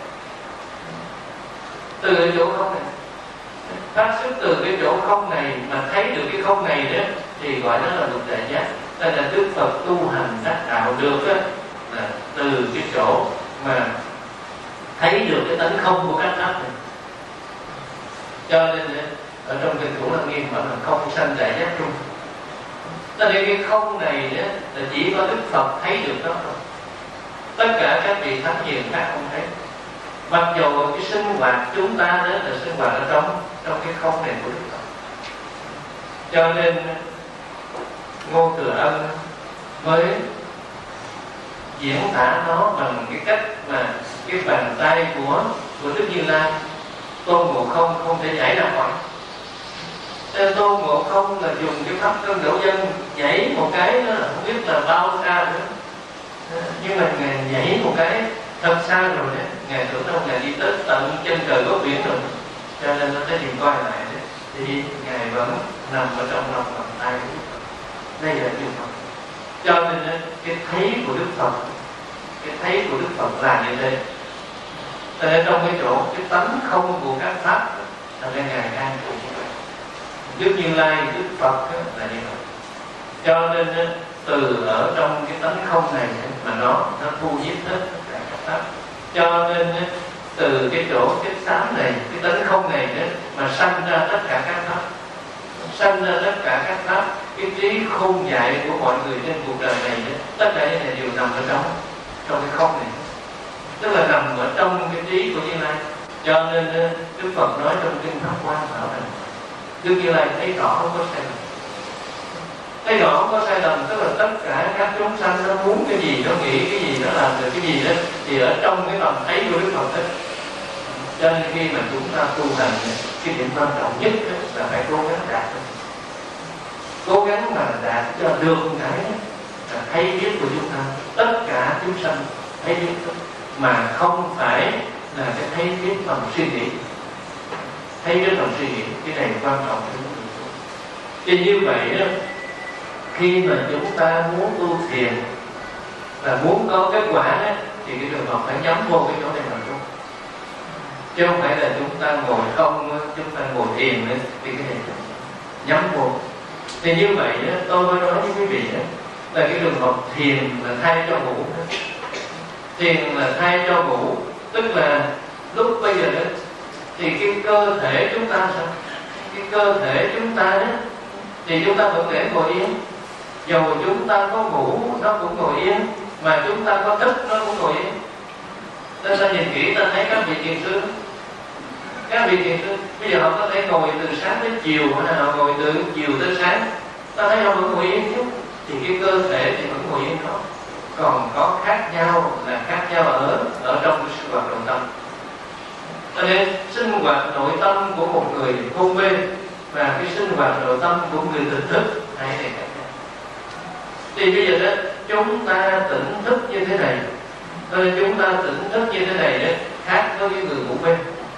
từ cái chỗ không này, phát xuất từ cái chỗ không này, mà thấy được cái không này đó thì gọi đó là lục đại giác. Đây là Đức Phật tu hành đắc đạo được đó, là từ cái chỗ mà thấy được cái tánh không của các pháp này. Cho nên ở trong kinh Thủ Lăng Nghiêm bảo là không sanh đại giác trung. Cho nên cái không này đó, là chỉ có Đức Phật thấy được đó thôi. Tất cả các vị thánh hiền khác không thấy. Mặc dù cái sinh hoạt chúng ta đó là sinh hoạt ở trong trong cái không này của Đức Phật. Cho nên Ngô Thừa Ân mới diễn tả nó bằng cái cách mà cái bàn tay của của Đức Như Lai. Tôn Ngộ Không không thể nhảy ra khỏi. Nên Tôn Ngộ Không là dùng cái pháp cân đổ dân nhảy một cái đó là không biết là bao xa nữa. Nhưng mà Ngài nhảy một cái thật xa rồi đấy, Ngài tưởng đâu Ngài đi tới tận chân trời góc biển rồi. Cho nên nó tới nhìn coi lại đấy, thì Ngài vẫn nằm ở trong lòng bàn tay của Đức Phật. Đây là chư Phật. Cho nên cái thấy của Đức Phật, cái thấy của Đức Phật là như thế. Ở trong cái chỗ cái tánh không của các pháp là nên Ngài an trụ như vậy. Đức Như Lai, Đức Phật là như vậy. Cho nên từ ở trong cái tánh không này mà nó nó thu nhiếp hết tất cả các pháp. Cho nên từ cái chỗ cái xám này, cái tánh không này đó, mà sanh ra tất cả các pháp, sanh ra tất cả các pháp. Cái trí khôn dại của mọi người trên cuộc đời này đó, tất cả những này đều nằm ở trong trong cái không này, tức là nằm ở trong cái trí của Như Lai. Cho nên Đức Phật nói trong kinh Pháp Hoa bảo rằng Đức Như Lai thấy rõ không có sai lầm. Thấy rõ không có sai lầm tức là tất cả các chúng sanh nó muốn cái gì, nó nghĩ cái gì, nó làm được cái gì đó thì ở trong cái tầm thấy của Đức Phật hết. Cho nên khi mà chúng ta tu hành, cái điểm quan trọng nhất là phải cố gắng đạt, cố gắng mà đạt cho được cái thấy biết của chúng ta, tất cả chúng sanh thấy biết đó, mà không phải là cái thấy biết bằng suy nghĩ. Thấy biết bằng suy nghĩ, cái này quan trọng hơn. Thì như vậy đó, khi mà chúng ta muốn tu thiền là muốn có kết quả đó, thì cái trường hợp phải nhắm vô cái chỗ này mà thôi, chứ không phải là chúng ta ngồi không, chúng ta ngồi thiền nữa, thì cái này nhắm vô. Thì như vậy đó, tôi mới nói với quý vị đó, là cái trường hợp thiền là thay cho ngủ. Thiền là thay cho ngủ, tức là lúc bây giờ đó, thì cái cơ thể chúng ta sao? Cái cơ thể chúng ta đó, thì chúng ta vẫn để ngồi yên. Dù chúng ta có ngủ nó cũng ngồi yên, mà chúng ta có thức nó cũng ngồi yên. Nên ta nhìn kỹ ta thấy các vị thiền sư, các vị thiền sư bây giờ họ có thể ngồi từ sáng đến chiều, hay là họ ngồi từ chiều tới sáng, ta thấy họ vẫn ngồi yên chứ. Thì cái cơ thể thì vẫn ngồi yên đó. Còn có khác nhau là khác nhau ở ở trong cái sinh hoạt nội tâm. Cho nên sinh hoạt nội tâm của một người hôn mê và cái sinh hoạt nội tâm của người tỉnh thức hai này khác nhau. Thì bây giờ đó chúng ta tỉnh thức như thế này, nên chúng ta tỉnh thức như thế này đó, khác với cái người ngủ mê.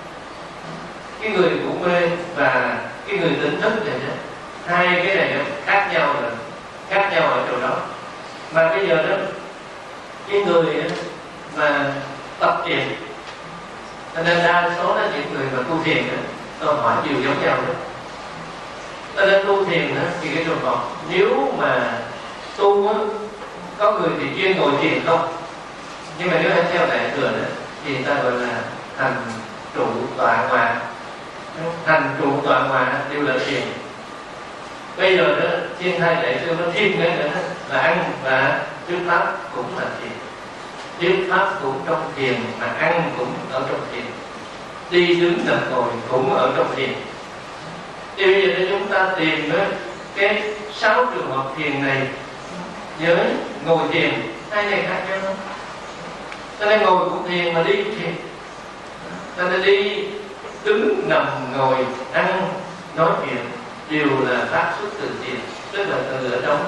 Cái người ngủ mê và cái người tỉnh thức này đó, hai cái này đó, khác nhau rồi, khác nhau ở chỗ đó. Mà bây giờ đó cái người đó, mà tập thiền, cho nên đa số là những người mà tu thiền đó, tôi hỏi nhiều giống nhau đó. Cho nên tu thiền đó, thì cái trường hợp nếu mà tu đó, có người thì chuyên ngồi thiền không, nhưng mà nếu anh theo đại thừa đó, thì ta gọi là hành trụ tọa hòa. Hành trụ tọa hòa đều là thiền. Bây giờ đó thiên hai đại sư nó thêm cái nữa là ăn và trước pháp cũng là thiền. Trước pháp cũng trong thiền, mà ăn cũng ở trong thiền, đi đứng nằm ngồi cũng ở trong thiền. Thì bây giờ chúng ta tìm đó, cái sáu trường hợp thiền này với ngồi thiền hai này khác nhau không? Cho nên ngồi cũng thiền mà đi cũng thiền. Cho nên đi đứng nằm ngồi ăn nói chuyện đều là phát xuất từ thiền, tức là từ ở trong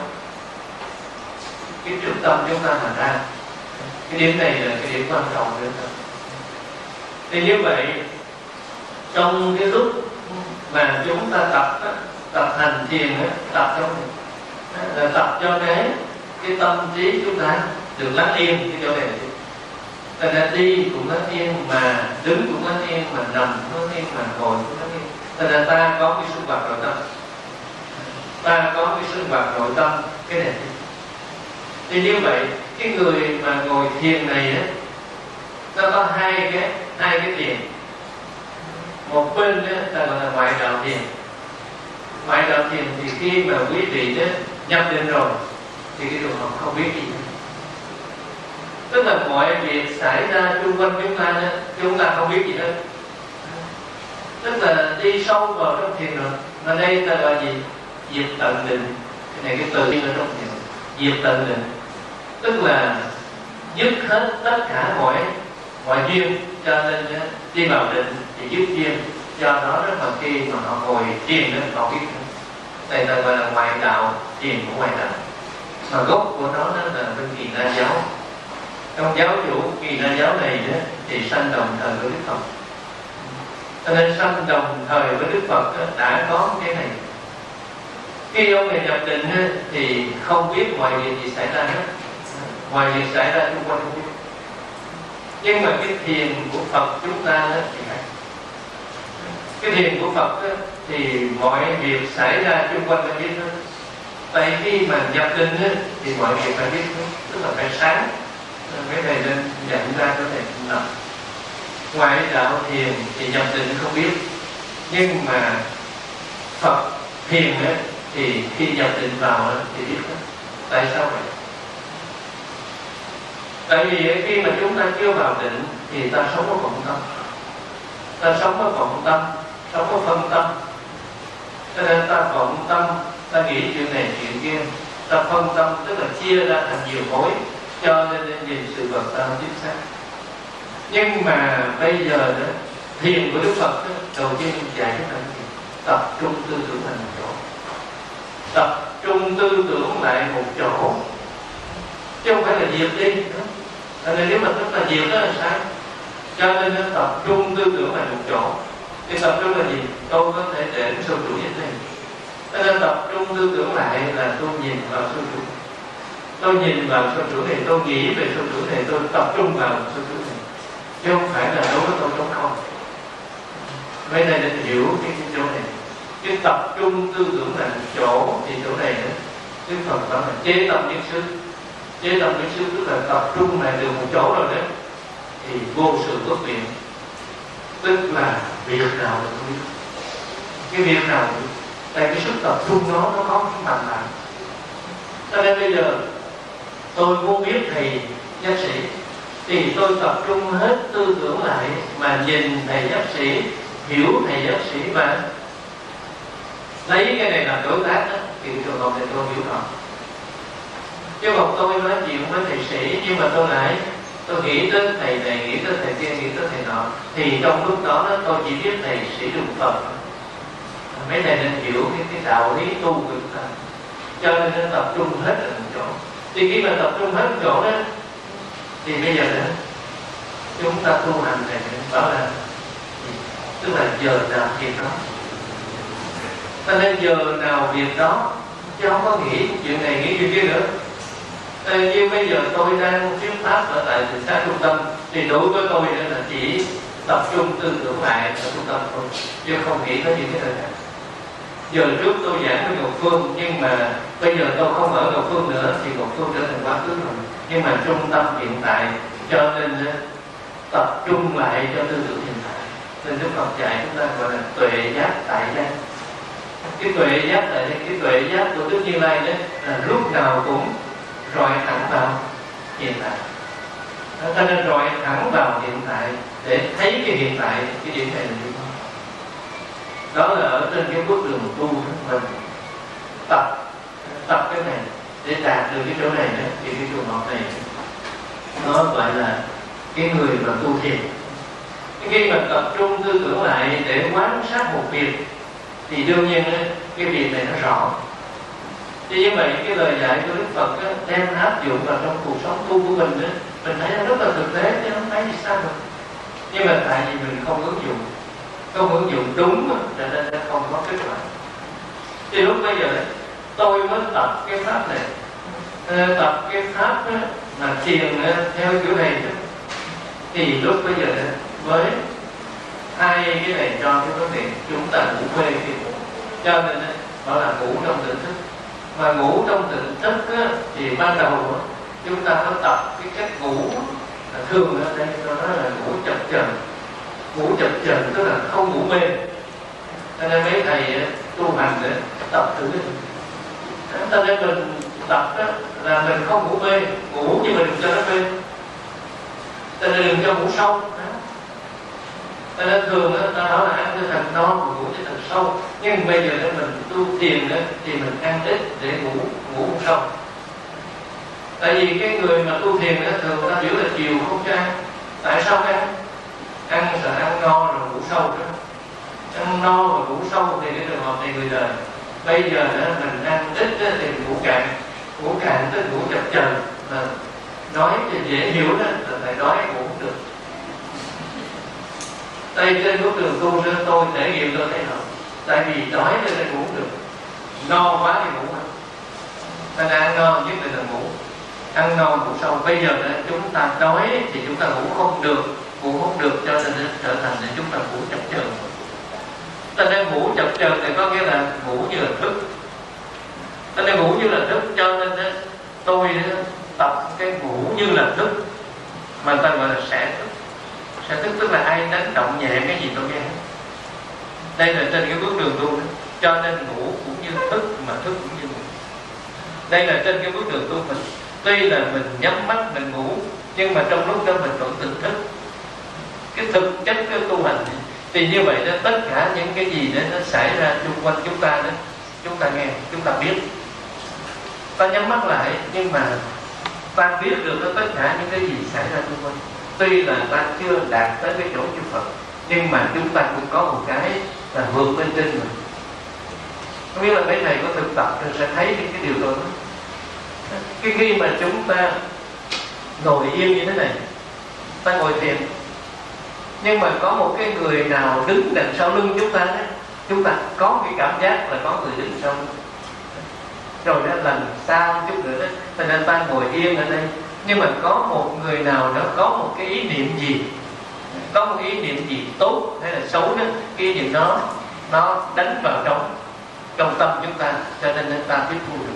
cái trung tâm chúng ta mà ra. Cái điểm này là cái điểm quan trọng nữa. Thì như vậy trong cái lúc mà chúng ta tập tập hành thiền tập trong là tập cho cái cái tâm trí chúng ta được lắng yên cái chỗ này. Ta đã đi cũng lắng yên, mà đứng cũng lắng yên, mà nằm cũng lắng yên, mà ngồi cũng lắng yên. Ta đã ta có cái sinh hoạt nội tâm, ta có cái sinh hoạt nội tâm cái này. Thì như vậy cái người mà ngồi thiền này á, nó có hai cái hai cái thiền. Một bên á, ta gọi là ngoại đạo thiền. Ngoại đạo thiền thì khi mà quý vị á, nhập định rồi thì cái trường hợp không biết gì nữa. Tức là mọi việc xảy ra xung quanh chúng ta á, chúng ta không biết gì hết. Tức là đi sâu vào trong thiền rồi. Mà đây ta gọi gì? Diệt tận định. Cái này cái từ đi ở trong thiền. Diệt tận định, tức là dứt hết tất cả mọi mọi duyên, cho nên đi vào định thì dứt duyên. Do đó đó mà khi mà họ ngồi thiền đó họ biết. Đây ta gọi là ngoại đạo thiền của ngoại đạo. Mà gốc của nó đó là bên Kỳ Na giáo. Trong giáo chủ Kỳ Na giáo này đó, thì sanh đồng thời với Đức Phật. Cho nên sanh đồng thời với Đức Phật đó, đã có cái này. Khi ông này nhập định á, thì không biết mọi việc gì xảy ra hết, mọi việc xảy ra xung quanh không biết. Nhưng mà cái thiền của Phật chúng ta đó, thì cái thiền của Phật đó, thì mọi việc xảy ra xung quanh phải biết hết. Tại khi mà nhập định á, thì mọi việc phải biết hết, tức là phải sáng. Cái này nên nhận ra cái này cũng nằm. Ngoại đạo thiền thì nhập định không biết, nhưng mà Phật thiền á, thì khi nhập định vào thì biết đó. Tại sao vậy? Tại vì khi mà chúng ta chưa vào định thì ta sống ở vọng tâm, ta sống ở vọng tâm, sống ở phân tâm. Cho nên ta vọng tâm, ta nghĩ chuyện này chuyện kia, ta phân tâm, tức là chia ra thành nhiều khối, cho nên nhìn sự vật ta chính xác. Nhưng mà bây giờ đó, thiền của Đức Phật đó, đầu tiên dạy chúng ta tập trung tư tưởng thành một chỗ, tập trung tư tưởng lại một chỗ, chứ không phải là diệt đi nữa. Cho nên nếu mà chúng ta diệt đó là sai. Cho nên nó tập trung tư tưởng lại một chỗ. Thì tập trung là gì? Tôi có thể để sâu chủ nhất này. Cho nên tập trung tư tưởng lại là tôi nhìn vào sâu chủ. Tôi nhìn vào sâu chủ này, tôi nghĩ về sâu chủ này, tôi tập trung vào sâu chủ này, chứ không phải là đối với tôi trống không. Mấy này nên hiểu cái chỗ này. Cái tập trung tư tưởng là chỗ thì chỗ này nữa. Cái phần đó là chế tâm nhất xứ. Chế tâm nhất xứ tức là tập trung lại được một chỗ rồi đó, thì vô sự bất biện. Tức là việc nào cũng biết. Cái việc nào cũng biết. Tại cái sức tập trung nó nó có cái mạnh mạnh. Cho nên bây giờ tôi muốn biết thầy giác sĩ thì tôi tập trung hết tư tưởng lại mà nhìn thầy giác sĩ, hiểu thầy giác sĩ và lấy cái này làm đối tác đó, thì trường hợp này tôi hiểu rõ. Chứ còn tôi nói chuyện với thầy sĩ nhưng mà tôi lại tôi nghĩ tới thầy này, nghĩ tới thầy kia, nghĩ tới thầy nọ, thì trong lúc đó, đó tôi chỉ biết thầy sĩ Đường Phật. Mấy thầy nên hiểu cái, cái đạo lý tu của chúng ta, cho nên nên tập trung hết ở một chỗ. Thì khi mà tập trung hết một chỗ đó, thì bây giờ đó chúng ta tu hành này bảo là tức là giờ nào việc đó. Cho nên giờ nào việc đó, chứ không có nghĩ chuyện này nghĩ chuyện kia nữa. Tại như bây giờ tôi đang thuyết pháp ở tại thị xã trung tâm, thì đối với tôi là chỉ tập trung tư tưởng lại ở trung tâm thôi, chứ không nghĩ tới những cái nơi khác. Giờ trước tôi giảng với Ngọc Phương, nhưng mà bây giờ tôi không ở Ngọc Phương nữa thì Ngọc Phương trở thành quá khứ rồi. Nhưng mà trung tâm hiện tại, cho nên tập trung lại cho tư tưởng hiện tại. Nên Đức Phật dạy chúng ta gọi là tuệ giác tại giác. Cái tuệ giác tại đây, cái tuệ giác của Đức Như Lai đấy là lúc nào cũng rọi thẳng vào hiện tại. Cho nên rọi thẳng vào hiện tại để thấy cái hiện tại, cái điểm này là gì? Đó là ở trên cái bước đường tu mình tập tập cái này để đạt được cái chỗ này đó, thì cái trường hợp này nó gọi là cái người mà tu thiền. Khi mà tập trung tư tưởng lại để quán sát một việc thì đương nhiên cái việc này nó rõ. Thì như vậy cái lời dạy của Đức Phật á, đem áp dụng vào trong cuộc sống tu của mình á, mình thấy nó rất là thực tế chứ không thấy gì sao được. Nhưng mà tại vì mình không ứng dụng, không ứng dụng đúng á, cho nên nó không có kết quả. Thì lúc bây giờ tôi mới tập cái pháp này, tập cái pháp á, mà thiền á, theo kiểu này đó. Thì lúc bây giờ với hai cái này cho cái vấn đề chúng ta ngủ quê thì cho nên đó là ngủ trong tỉnh thức. Mà ngủ trong tỉnh thức á, thì ban đầu á, chúng ta có tập cái cách ngủ thường ở đây nó nói là ngủ chập chờn. Ngủ chập chờn tức là không ngủ mê. Cho nên mấy thầy á, tu hành á, tập thử cái cho nên mình tập á, là mình không ngủ mê, ngủ nhưng mà đừng cho nó mê, cho nên đừng cho ngủ sâu. Cho nên thường á, ta nói là ăn cho thật no và ngủ cho thật sâu. Nhưng bây giờ nếu mình tu thiền á, thì mình ăn ít để ngủ ngủ không sâu. Tại vì cái người mà tu thiền á, thường ta biểu là chiều không cho ăn. Tại sao ăn? Ăn là ăn no rồi ngủ sâu đó. Ăn no và ngủ sâu thì cái trường hợp này người đời. Bây giờ á, mình ăn ít á, thì ngủ cạn. Ngủ cạn tức ngủ chập chờn. Nói cho dễ hiểu đó là phải đói ngủ không được. Đây trên bước đường tu đó, tôi thể nghiệm tôi thấy không. Tại vì đói nên ngủ được, no quá thì ngủ không. Nên ăn no nhất định là ngủ, ăn no ngủ sâu. Bây giờ đó, chúng ta đói thì chúng ta ngủ không được, ngủ không được cho nên trở thành để chúng ta ngủ chập chờn. Cho nên ngủ chập chờn thì có nghĩa là ngủ như là thức. Cho nên ngủ như là thức cho nên đó, tôi đó, tập cái ngủ như là thức mà ta gọi là sẽ thức. Sẽ thức tức là ai đánh động nhẹ cái gì tôi nghe. Đây là trên cái bước đường tu đó. Cho nên ngủ cũng như thức mà thức cũng như ngủ. Đây là trên cái bước đường tu mình. Tuy là mình nhắm mắt mình ngủ nhưng mà trong lúc đó mình vẫn tỉnh thức. Cái thực chất cái tu hành này, thì như vậy đó, tất cả những cái gì đó nó xảy ra xung quanh chúng ta đó, chúng ta nghe, chúng ta biết. Ta nhắm mắt lại nhưng mà ta biết được đó, tất cả những cái gì xảy ra xung quanh. Tuy là ta chưa đạt tới cái chỗ chư Phật, nhưng mà chúng ta cũng có một cái là vượt bên trên mình. Không biết là mấy thầy có thực tập thì sẽ thấy những cái điều đó. Cái khi mà chúng ta ngồi yên như thế này, ta ngồi thiền, nhưng mà có một cái người nào đứng đằng sau lưng chúng ta đấy, chúng ta có cái cảm giác là có người đứng sau lưng. Rồi đó lần sau chút nữa đó, cho nên ta ngồi yên ở đây, nhưng mà có một người nào đó có một cái ý niệm gì, có một ý niệm gì tốt hay là xấu đó, cái ý niệm đó nó đánh vào trong trong tâm chúng ta, cho nên chúng ta tiếp thu được.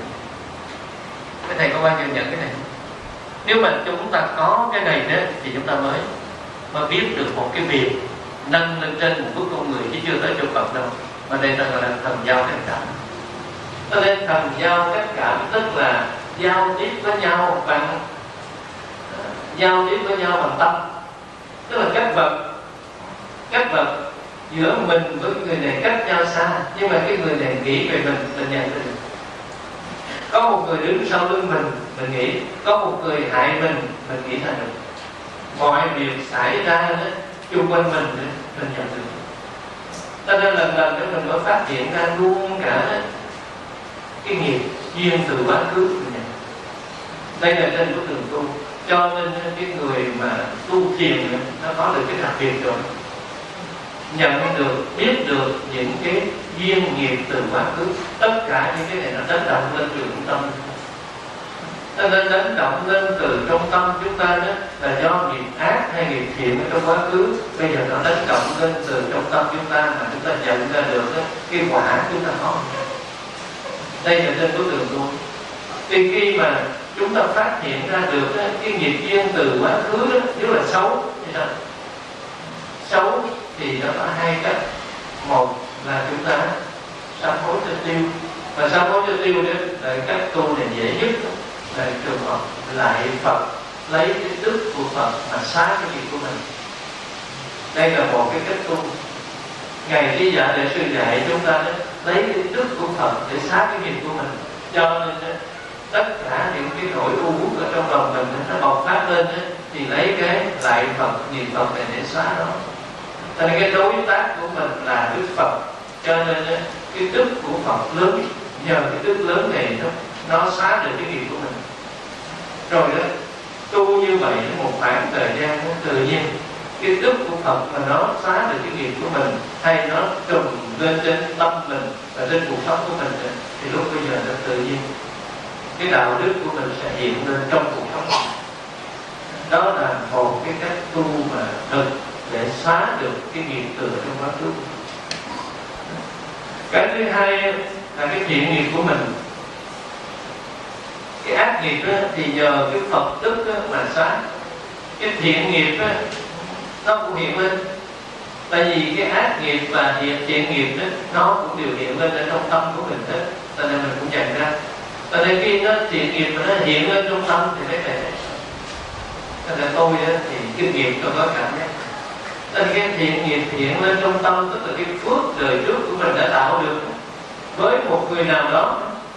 Cái thầy có bao giờ nhận cái này không? Nếu mà chúng ta có cái này đó thì chúng ta mới mới biết được một cái việc nâng lên trên một bước con người chứ chưa tới chỗ Phật đâu. Mà đây ta gọi là thần giao cách cảm. Cho nên thần giao cách cảm tức là giao tiếp với nhau bằng giao tiếp với nhau bằng tâm, tức là cách vật cách vật giữa mình với người này cách nhau xa, nhưng mà cái người này nghĩ về mình mình nhận được. Có một người đứng sau lưng mình mình nghĩ, có một người hại mình mình nghĩ ra được. Mọi việc xảy ra đó chung quanh mình mình nhận được. Cho nên lần lần đó mình mới phát hiện ra luôn cả cái nghiệp duyên từ quá khứ mình nhận. Đây là trên của đường tu. Cho nên cái người mà tu thiền nó có được cái đặc biệt rồi, nhận được, biết được những cái duyên nghiệp từ quá khứ. Tất cả những cái này nó đánh động lên từ trong tâm. Cho nên đánh động lên từ trong tâm chúng ta đó là do nghiệp ác hay nghiệp thiện ở trong quá khứ. Bây giờ nó đánh động lên từ trong tâm chúng ta mà chúng ta nhận ra được đó, cái quả chúng ta có. Đây là trên bước đường tu. Thì khi mà chúng ta phát hiện ra được đó, cái nghiệp duyên từ quá khứ đó, nếu là xấu thì sao? Xấu thì nó có hai cách. Một là chúng ta sám hối cho tiêu. Và sám hối cho tiêu đó là cách tu này dễ nhất. Là trường hợp lại Phật, lấy cái đức của Phật mà xá cái nghiệp của mình. Đây là một cái cách tu. Ngày Trí Dạ Đại Sư dạy chúng ta đó, lấy cái đức của Phật để xá cái nghiệp của mình. Cho nên đó, tất cả những cái nỗi u uất ở trong lòng mình nó bộc phát lên đó, thì lấy cái lại Phật, niệm Phật này để xóa đó. Cho nên cái đối tác của mình là Đức Phật. Cho nên đó, cái đức của Phật lớn, nhờ cái đức lớn này nó nó xóa được cái nghiệp của mình. Rồi đó, tu như vậy một khoảng thời gian nó tự nhiên cái đức của Phật mà nó xóa được cái nghiệp của mình, hay nó trùm lên trên tâm mình và trên cuộc sống của mình, thì lúc bây giờ nó tự nhiên cái đạo đức của mình sẽ hiện lên trong cuộc sống của mình. Đó là một cái cách tu mà thực để xóa được cái nghiệp từ trong quá khứ. Cái thứ hai là cái thiện nghiệp của mình. Cái ác nghiệp đó, thì nhờ cái Phật đức đó mà xóa. Cái thiện nghiệp đó, nó cũng hiện lên. Tại vì cái ác nghiệp và thiện, thiện nghiệp đó, nó cũng đều hiện lên ở trong tâm của mình hết. Cho nên mình cũng nhận ra. Cho nên khi nó thiện nghiệp mà nó hiện lên trong tâm thì mới phải. Cho nên tôi đó, thì kinh nghiệm tôi có cảm giác. Cho nên cái thiện nghiệp hiện lên trong tâm, tức là cái phước đời trước của mình đã tạo được với một người nào đó,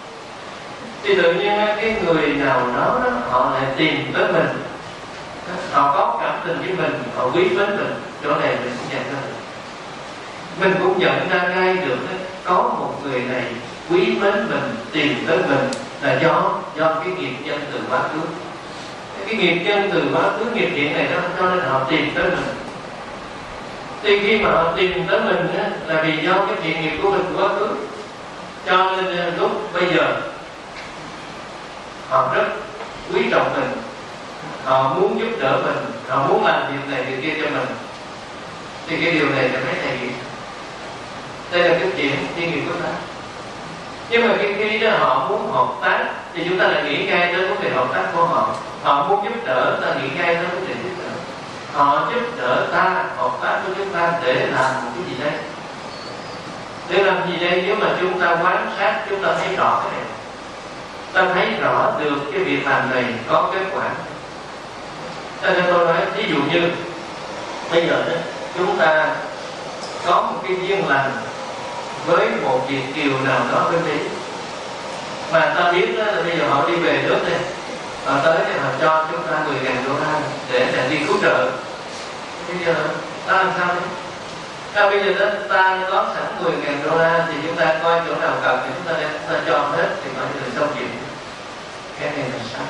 thì tự nhiên cái người nào đó, đó họ lại tìm tới mình, họ có cảm tình với mình, họ quý mến mình. Chỗ này mình cũng nhận ra được, mình cũng nhận ra ngay được đó, có một người này quý mến mình, tìm tới mình là do do cái nghiệp nhân từ quá khứ. Cái nghiệp nhân từ quá khứ, nghiệp thiện này đó, cho nên họ tìm tới mình. Thì khi mà họ tìm tới mình á, là vì do cái thiện nghiệp của mình của quá khứ. Cho nên lúc bây giờ họ rất quý trọng mình, họ muốn giúp đỡ mình, họ muốn làm việc này việc kia cho mình. Thì cái điều này là mấy thầy nghĩ đây là cái chuyện thiện nghiệp của ta. Nhưng mà khi khi đó họ muốn hợp tác thì chúng ta lại nghĩ ngay tới vấn đề hợp tác của họ. Họ muốn giúp đỡ, ta nghĩ ngay tới vấn đề giúp đỡ. Họ giúp đỡ ta, hợp tác với chúng ta để làm một cái gì đây. Để làm gì đây? Nếu mà chúng ta quan sát, chúng ta thấy rõ cái này, ta thấy rõ được cái việc làm này có kết quả. Cho nên tôi nói, ví dụ như bây giờ đó, chúng ta có một cái duyên lành với một Việt kiều nào đó bên Mỹ, mà ta biết đó là bây giờ họ đi về nước đây, họ tới thì họ cho chúng ta mười ngàn đô la để, để đi cứu trợ. Bây giờ ta làm sao đấy? À, bây giờ đó, ta có sẵn mười ngàn đô la thì chúng ta coi chỗ nào cần thì chúng ta đem, ta cho hết thì coi như là xong chuyện. Cái này là sao?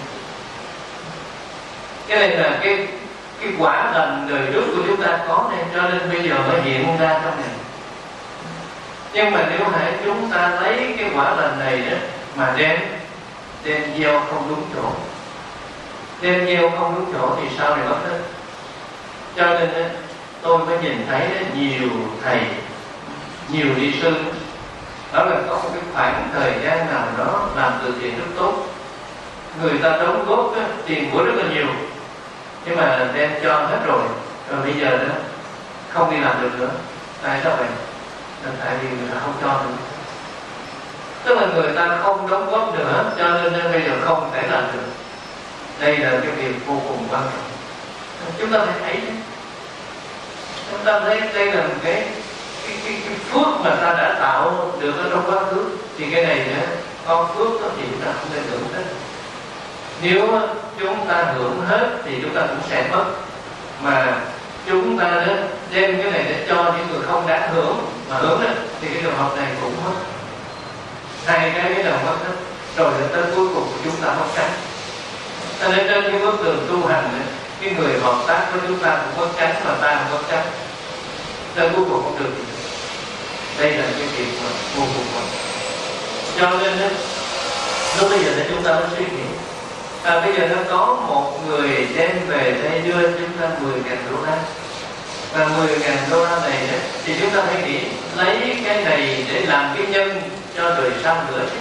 Cái này là cái cái quả lành đời trước của chúng ta có nên, cho nên bây giờ mới hiện ra trong này. Nhưng mà nếu hãy chúng ta lấy cái quả lành này đó mà đem đem gieo không đúng chỗ, đem gieo không đúng chỗ thì sau này mất hết. Cho nên đó, tôi mới nhìn thấy đó, nhiều thầy, nhiều ni sư, đó là có một cái khoảng thời gian nào đó làm từ thiện rất tốt, người ta đóng góp đó, tiền của rất là nhiều, nhưng mà đem cho hết rồi, rồi bây giờ đó không đi làm được nữa. Tại sao vậy? Tại vì người ta không cho nữa. Tức là người ta không đóng góp nữa, cho nên bây giờ không thể làm được. Đây là cái việc vô cùng quan trọng. Chúng ta phải thấy đấy. Chúng ta thấy đây là một cái cái, cái, cái phước mà ta đã tạo được ở trong quá khứ. Thì cái này đó, con phước đó thì chúng ta không nên hưởng hết. Nếu chúng ta hưởng hết thì chúng ta cũng sẽ mất. Mà chúng ta đó đem cái này để cho những người không đáng hưởng mà hưởng đó, thì cái trường hợp này cũng mất. Hai cái cái nào mất hết, rồi đến tới cuối cùng của chúng ta mất tránh. Cho nên trên cái bước đường tu hành này, cái người hợp tác với chúng ta cũng mất tránh mà ta cũng mất tránh. Đến cuối cùng không được. Đây là cái việc mà vô cùng quan trọng. Cho nên đó, lúc bây giờ để chúng ta mới suy nghĩ. À, bây giờ nó có một người đem về đây đưa chúng ta mười ngàn đô la, và mười ngàn đô la này đó, thì chúng ta phải nghĩ lấy cái này để làm cái nhân cho đời sau nữa chứ.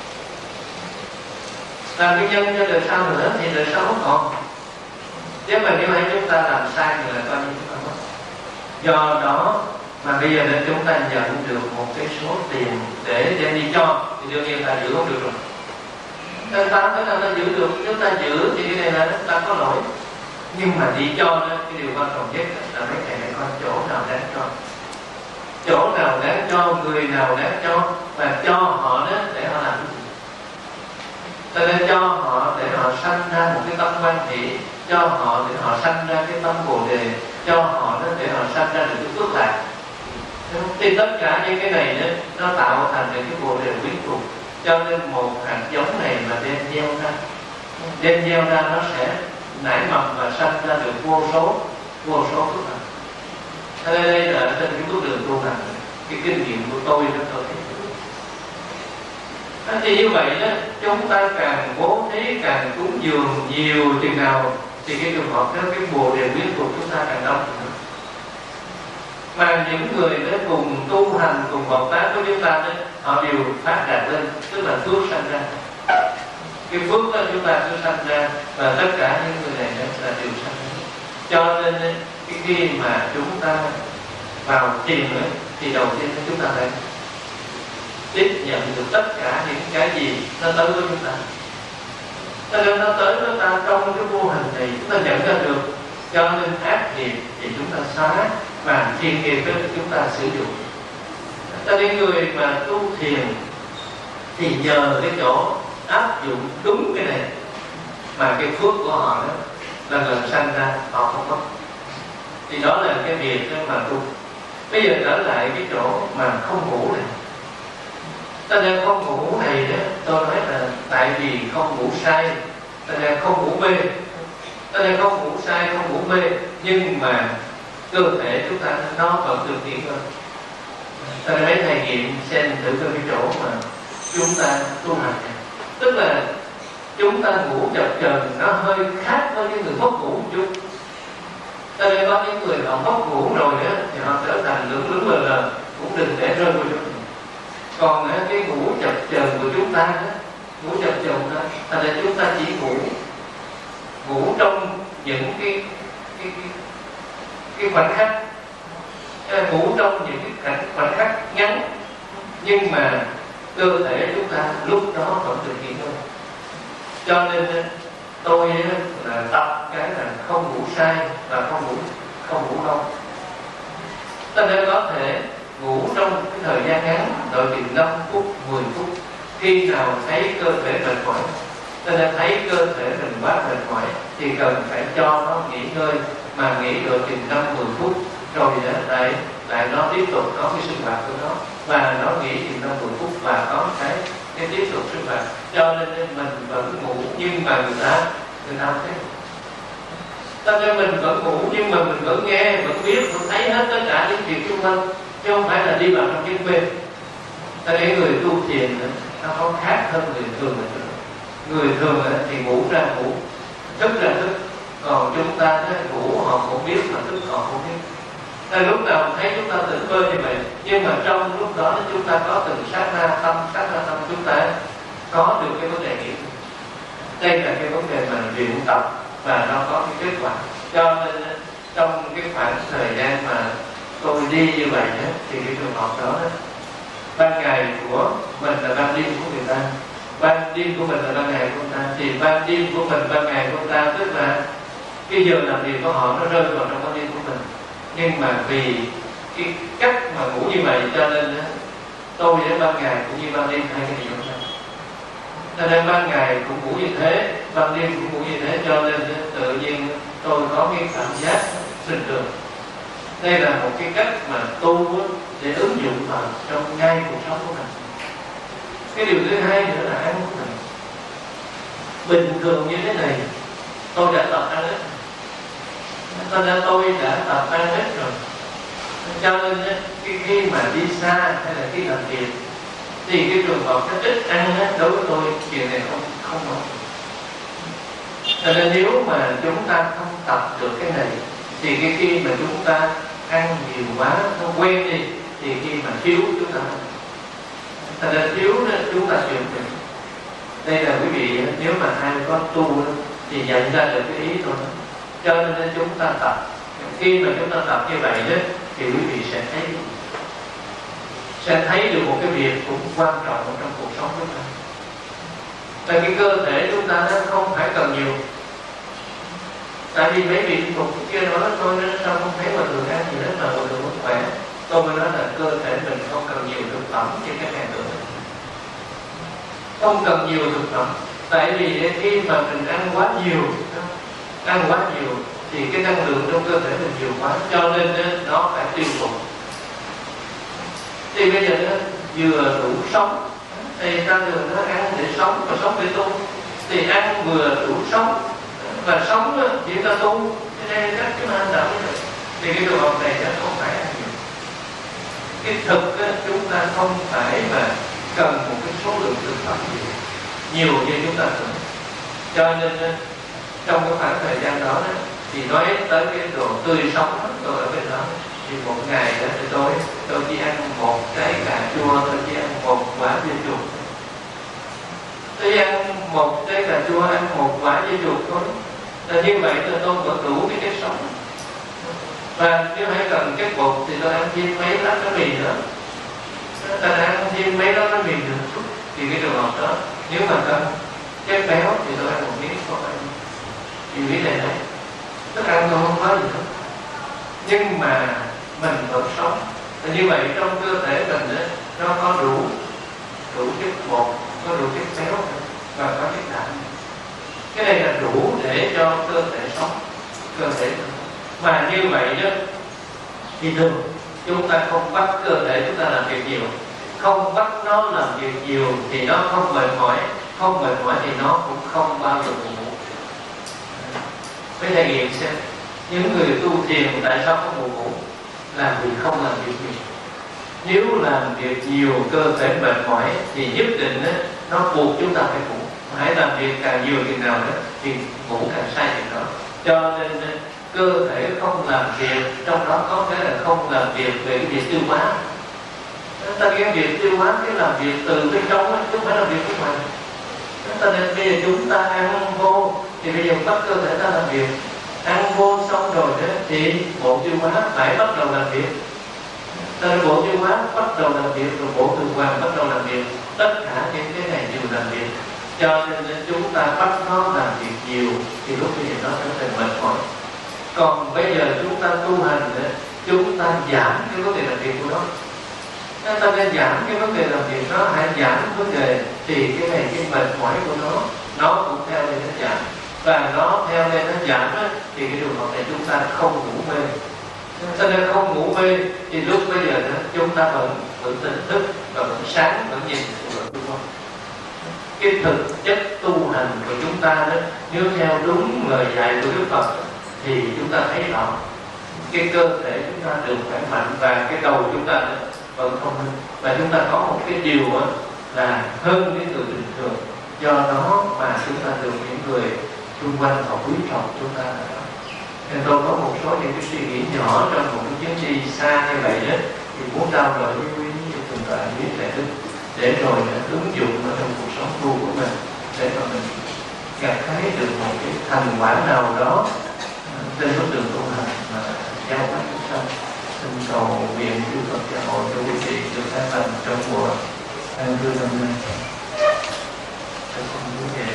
Làm cái nhân cho đời sau nữa thì đời sau không còn. Nếu mà nếu hay chúng ta làm sai thì là coi như chúng ta mất. Do đó mà bây giờ nên chúng ta nhận được một cái số tiền để đem đi cho, thì đương nhiên ta giữ không được rồi. Nên ta phải là ta giữ được, nếu ta giữ thì cái này là ta có lỗi. Nhưng mà đi cho đó, cái điều quan trọng nhất là mấy thầy phải coi chỗ nào đáng cho, chỗ nào đáng cho, người nào đáng cho, và cho họ đó để họ làm cái gì. Cho nên cho họ để họ sanh ra một cái tâm quan hỷ, cho họ để họ sanh ra cái tâm bồ đề, cho họ đó để họ sanh ra được cái phước lạc. Thì tất cả những cái này đó, nó tạo thành những cái bồ đề quyến thuộc. Cho nên một hạt giống này mà đem gieo ra, đem gieo ra nó sẽ nảy mầm và sanh ra được vô số vô số phước hạnh. Thế đây là trên cái bước đường tu hành, cái kinh nghiệm của tôi đó tôi thấy. À, thì như vậy đó, chúng ta càng bố thí, càng cúng dường nhiều chừng nào thì cái trường hợp đó, cái bồ đề quyến thuộc chúng ta càng đông nữa. Mà những người đó cùng tu hành, cùng Bồ Tát với chúng ta đó, họ đều phát đạt lên, tức là phước sanh ra. Cái phước đó chúng ta cứ sanh ra, và tất cả những người này là đều sanh ra. Cho nên cái khi mà chúng ta vào thiền ấy, thì đầu tiên chúng ta phải tiếp nhận được tất cả những cái gì nó tới với chúng ta. Cho nên nó tới với ta trong cái vô hình này, chúng ta nhận ra được. Cho nên ác nghiệp thì chúng ta xóa, và thiện nghiệp đó chúng ta sử dụng. Cho nên người mà tu thiền thì nhờ cái chỗ áp dụng đúng cái này mà cái phước của họ đó lần lần sanh ra họ không mất. Thì đó là cái việc mà tu. Bây giờ trở lại cái chỗ mà không ngủ này. Cho nên không ngủ này đó, tôi nói là tại vì không ngủ sai, cho nên không ngủ mê. Cho nên không ngủ sai, không ngủ mê, nhưng mà cơ thể chúng ta nó vẫn được nghỉ ngơi. Cho nên mấy thầy nghiệm xem thử cái chỗ mà chúng ta tu hành này. Tức là chúng ta ngủ chập chờn nó hơi khác với những người mất ngủ một chút. Cho nên có những người họ mất ngủ rồi đó thì họ trở thành lưỡng lưỡng lờ lờ, cũng đừng để rơi vào chỗ. Còn cái ngủ chập chờn của chúng ta đó, ngủ chập chờn đó, thành ra chúng ta chỉ ngủ ngủ trong những cái cái cái, cái khoảnh khắc, ngủ trong những cái cảnh khoảnh khắc ngắn, nhưng mà cơ thể chúng ta lúc đó vẫn được nghỉ ngơi. Cho nên tôi là tập cái là không ngủ sai và không ngủ không ngủ lâu. Cho nên có thể ngủ trong cái thời gian ngắn, đợi chừng năm phút, mười phút. Khi nào thấy cơ thể mệt mỏi, cho nên thấy cơ thể mình quá mệt mỏi thì cần phải cho nó nghỉ ngơi, mà nghỉ được chừng năm mười phút rồi lại lại nó tiếp tục có cái sinh hoạt của nó, và nó nghỉ chừng năm mười phút và có cái cái tiếp tục sinh hoạt. Cho nên mình vẫn ngủ nhưng mà người ta người ta không thấy. Cho nên mình vẫn ngủ nhưng mà mình vẫn nghe, vẫn biết, vẫn thấy hết tất cả những việc xung quanh, chứ không phải là đi vào trong cái mê. Cho nên người tu thiền nó không khác hơn người thường. Người thường thì ngủ ra ngủ, thức ra thức, còn chúng ta ngủ họ không biết mà thức họ không biết. Nên lúc nào thấy chúng ta tỉnh bơ như vậy, nhưng mà trong lúc đó chúng ta có từng sát na tâm, sát na tâm chúng ta có được cái vấn đề nghiệm. Đây là cái vấn đề mà luyện tập và nó có cái kết quả. Cho nên trong cái khoảng thời gian mà tôi đi như vậy đó, thì cái trường hợp đó, đó ban ngày của mình là ban đêm của người ta, ban đêm của mình là ban ngày của người ta. Thì ban đêm của mình, ban ngày của người ta, tức là cái giờ làm việc của họ nó rơi vào trong ban đêm của mình. Nhưng mà vì cái cách mà ngủ như vậy cho nên tôi đến ban ngày cũng như ban đêm hai cái gì không sao. Cho nên ban ngày cũng ngủ như thế, ban đêm cũng ngủ như thế, cho nên tự nhiên tôi có cái cảm giác bình thường. Đây là một cái cách mà tu để ứng dụng vào trong ngay cuộc sống của mình. Cái điều thứ hai nữa là ăn của mình. Bình thường như thế này tôi đã tập ăn hết, cho nên tôi đã tập ăn hết rồi. Cho nên cái khi mà đi xa hay là khi làm việc thì cái trường hợp nó ít ăn hết, đối với tôi chuyện này không không nổi. Cho nên nếu mà chúng ta không tập được cái này thì cái khi mà chúng ta ăn nhiều quá nó quen đi, thì khi mà thiếu chúng ta thành ra thiếu đó chúng ta chịu được. Đây là quý vị, nếu mà ai có tu thì nhận ra được cái ý thôi. Cho nên chúng ta tập. Khi mà chúng ta tập như vậy đó thì quý vị sẽ thấy sẽ thấy được một cái việc cũng quan trọng trong cuộc sống của chúng ta. Tại cái cơ thể chúng ta nó không phải cần nhiều. Tại vì mấy vị thuộc kia nói tôi nó sao không thấy mà thường ăn gì hết mà mọi người vẫn khỏe. Tôi mới nói là cơ thể mình không cần nhiều thực phẩm cho các ngàn nữa. Không cần nhiều thực phẩm. Tại vì khi mà mình ăn quá nhiều, ăn quá nhiều thì cái năng lượng trong cơ thể mình nhiều quá, cho nên nó phải tiêu thụ. Thì bây giờ nó vừa đủ sống, thì ta đường nó ăn để sống và sống để tu, thì ăn vừa đủ sống và sống chỉ ta tu. Cho nên các cái hành đạo như vậy thì cái đồ học này nó không phải ăn nhiều. Cái thực á, chúng ta không phải mà cần một cái số lượng thực phẩm nhiều nhiều như chúng ta cần. Cho nên trong cái khoảng thời gian đó, đó thì nói tới cái đồ tươi sống đó, tôi ở bên đó thì một ngày đó thì tôi tôi chỉ ăn một cái cà chua, tôi chỉ ăn một quả dưa chuột. Tôi ăn một cái cà chua, ăn một quả dưa chuột thôi. Là như vậy thì tôi vẫn đủ cái chất sống. Và nếu phải cần chất bột thì tôi ăn thêm mấy lát bánh mì nữa. Ta ăn thêm mấy lát bánh mì nữa chút. Thì cái trường hợp đó, nếu mà cần chất béo thì tôi ăn một miếng không ăn. Thì biết này này, thức ăn tôi không có gì hết. Nhưng mà mình vẫn sống. Và như vậy trong cơ thể mình đó, nó có đủ đủ chất bột, có đủ chất béo và có chất đạm. Cái này là đủ để cho cơ thể sống, cơ thể mà như vậy đó thì thường chúng ta không bắt cơ thể chúng ta làm việc nhiều, không bắt nó làm việc nhiều thì nó không mệt mỏi, không mệt mỏi thì nó cũng không bao giờ buồn ngủ. Với thầy nghiệm xem những người tu thiền tại sao không buồn ngủ? Làm việc không làm việc nhiều. Nếu làm việc nhiều cơ thể mệt mỏi thì nhất định đó, nó buộc chúng ta phải ngủ. Hãy làm việc càng nhiều chừng nào đó thì ngủ càng sai chừng đó. Cho nên cơ thể không làm việc, trong đó có cái là không làm việc về cái việc tiêu hóa. Ta cái việc tiêu hóa cái làm việc từ bên trong đó, chứ không phải làm việc bên ngoài. Cho nên bây giờ chúng ta ăn vô thì bây giờ bắt cơ thể ta làm việc. Ăn vô xong rồi đó thì bộ tiêu hóa phải bắt đầu làm việc. Từ bộ tiêu hóa bắt đầu làm việc, rồi bộ tuần hoàn bắt đầu làm việc. Tất cả những cái này đều làm việc. Cho nên chúng ta bắt nó làm việc nhiều thì lúc bây giờ nó trở thành mệt mỏi. Còn bây giờ chúng ta tu hành nữa, chúng ta giảm cái vấn đề làm việc của nó. Chúng ta nên giảm cái vấn đề làm việc nó, hãy giảm vấn đề thì cái này cái mệt mỏi của nó nó cũng theo lên nó giảm. Và nó theo lên nó giảm á, thì cái trường hợp này chúng ta không ngủ mê. Cho nên không ngủ mê thì lúc bây giờ đó, chúng ta vẫn vẫn tỉnh thức và vẫn sáng, vẫn nhìn được đúng không? Cái thực chất tu hành của chúng ta đó, nếu theo đúng lời dạy của Đức Phật thì chúng ta thấy rõ cái cơ thể chúng ta được khỏe mạnh và cái đầu chúng ta đó vẫn thông minh. Và chúng ta có một cái điều đó, là hơn cái người bình thường. Do đó mà chúng ta được những người xung quanh họ quý trọng chúng ta. Nên tôi có một số những cái suy nghĩ nhỏ trong một cái chuyến đi xa như vậy đó, thì muốn trao đổi với quý vị cùng bạn biết để để rồi ứng dụng ở trong cuộc sống tu của mình, để cho mình gặt hái được một cái thành quả nào đó trên con đường tu hành mà giao phát chúng sanh. Xin cầu nguyện chư Phật gia hộ cho quý vị được an lành trong mùa an cư năm nay. Tôi không muốn về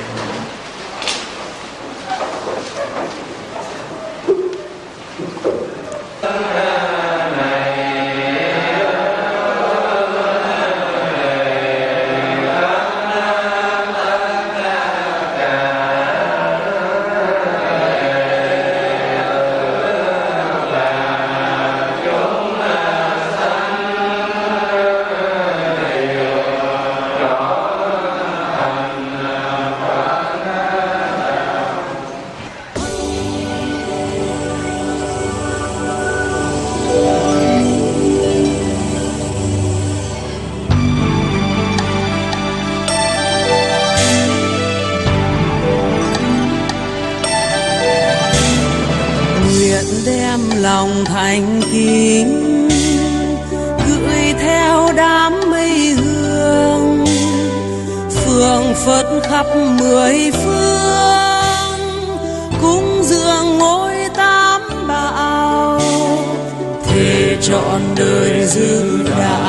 lòng thành kính gửi theo đám mây hương phường phất khắp mười phương cúng dường ngôi tam bảo thề trọn đời giữ đạo.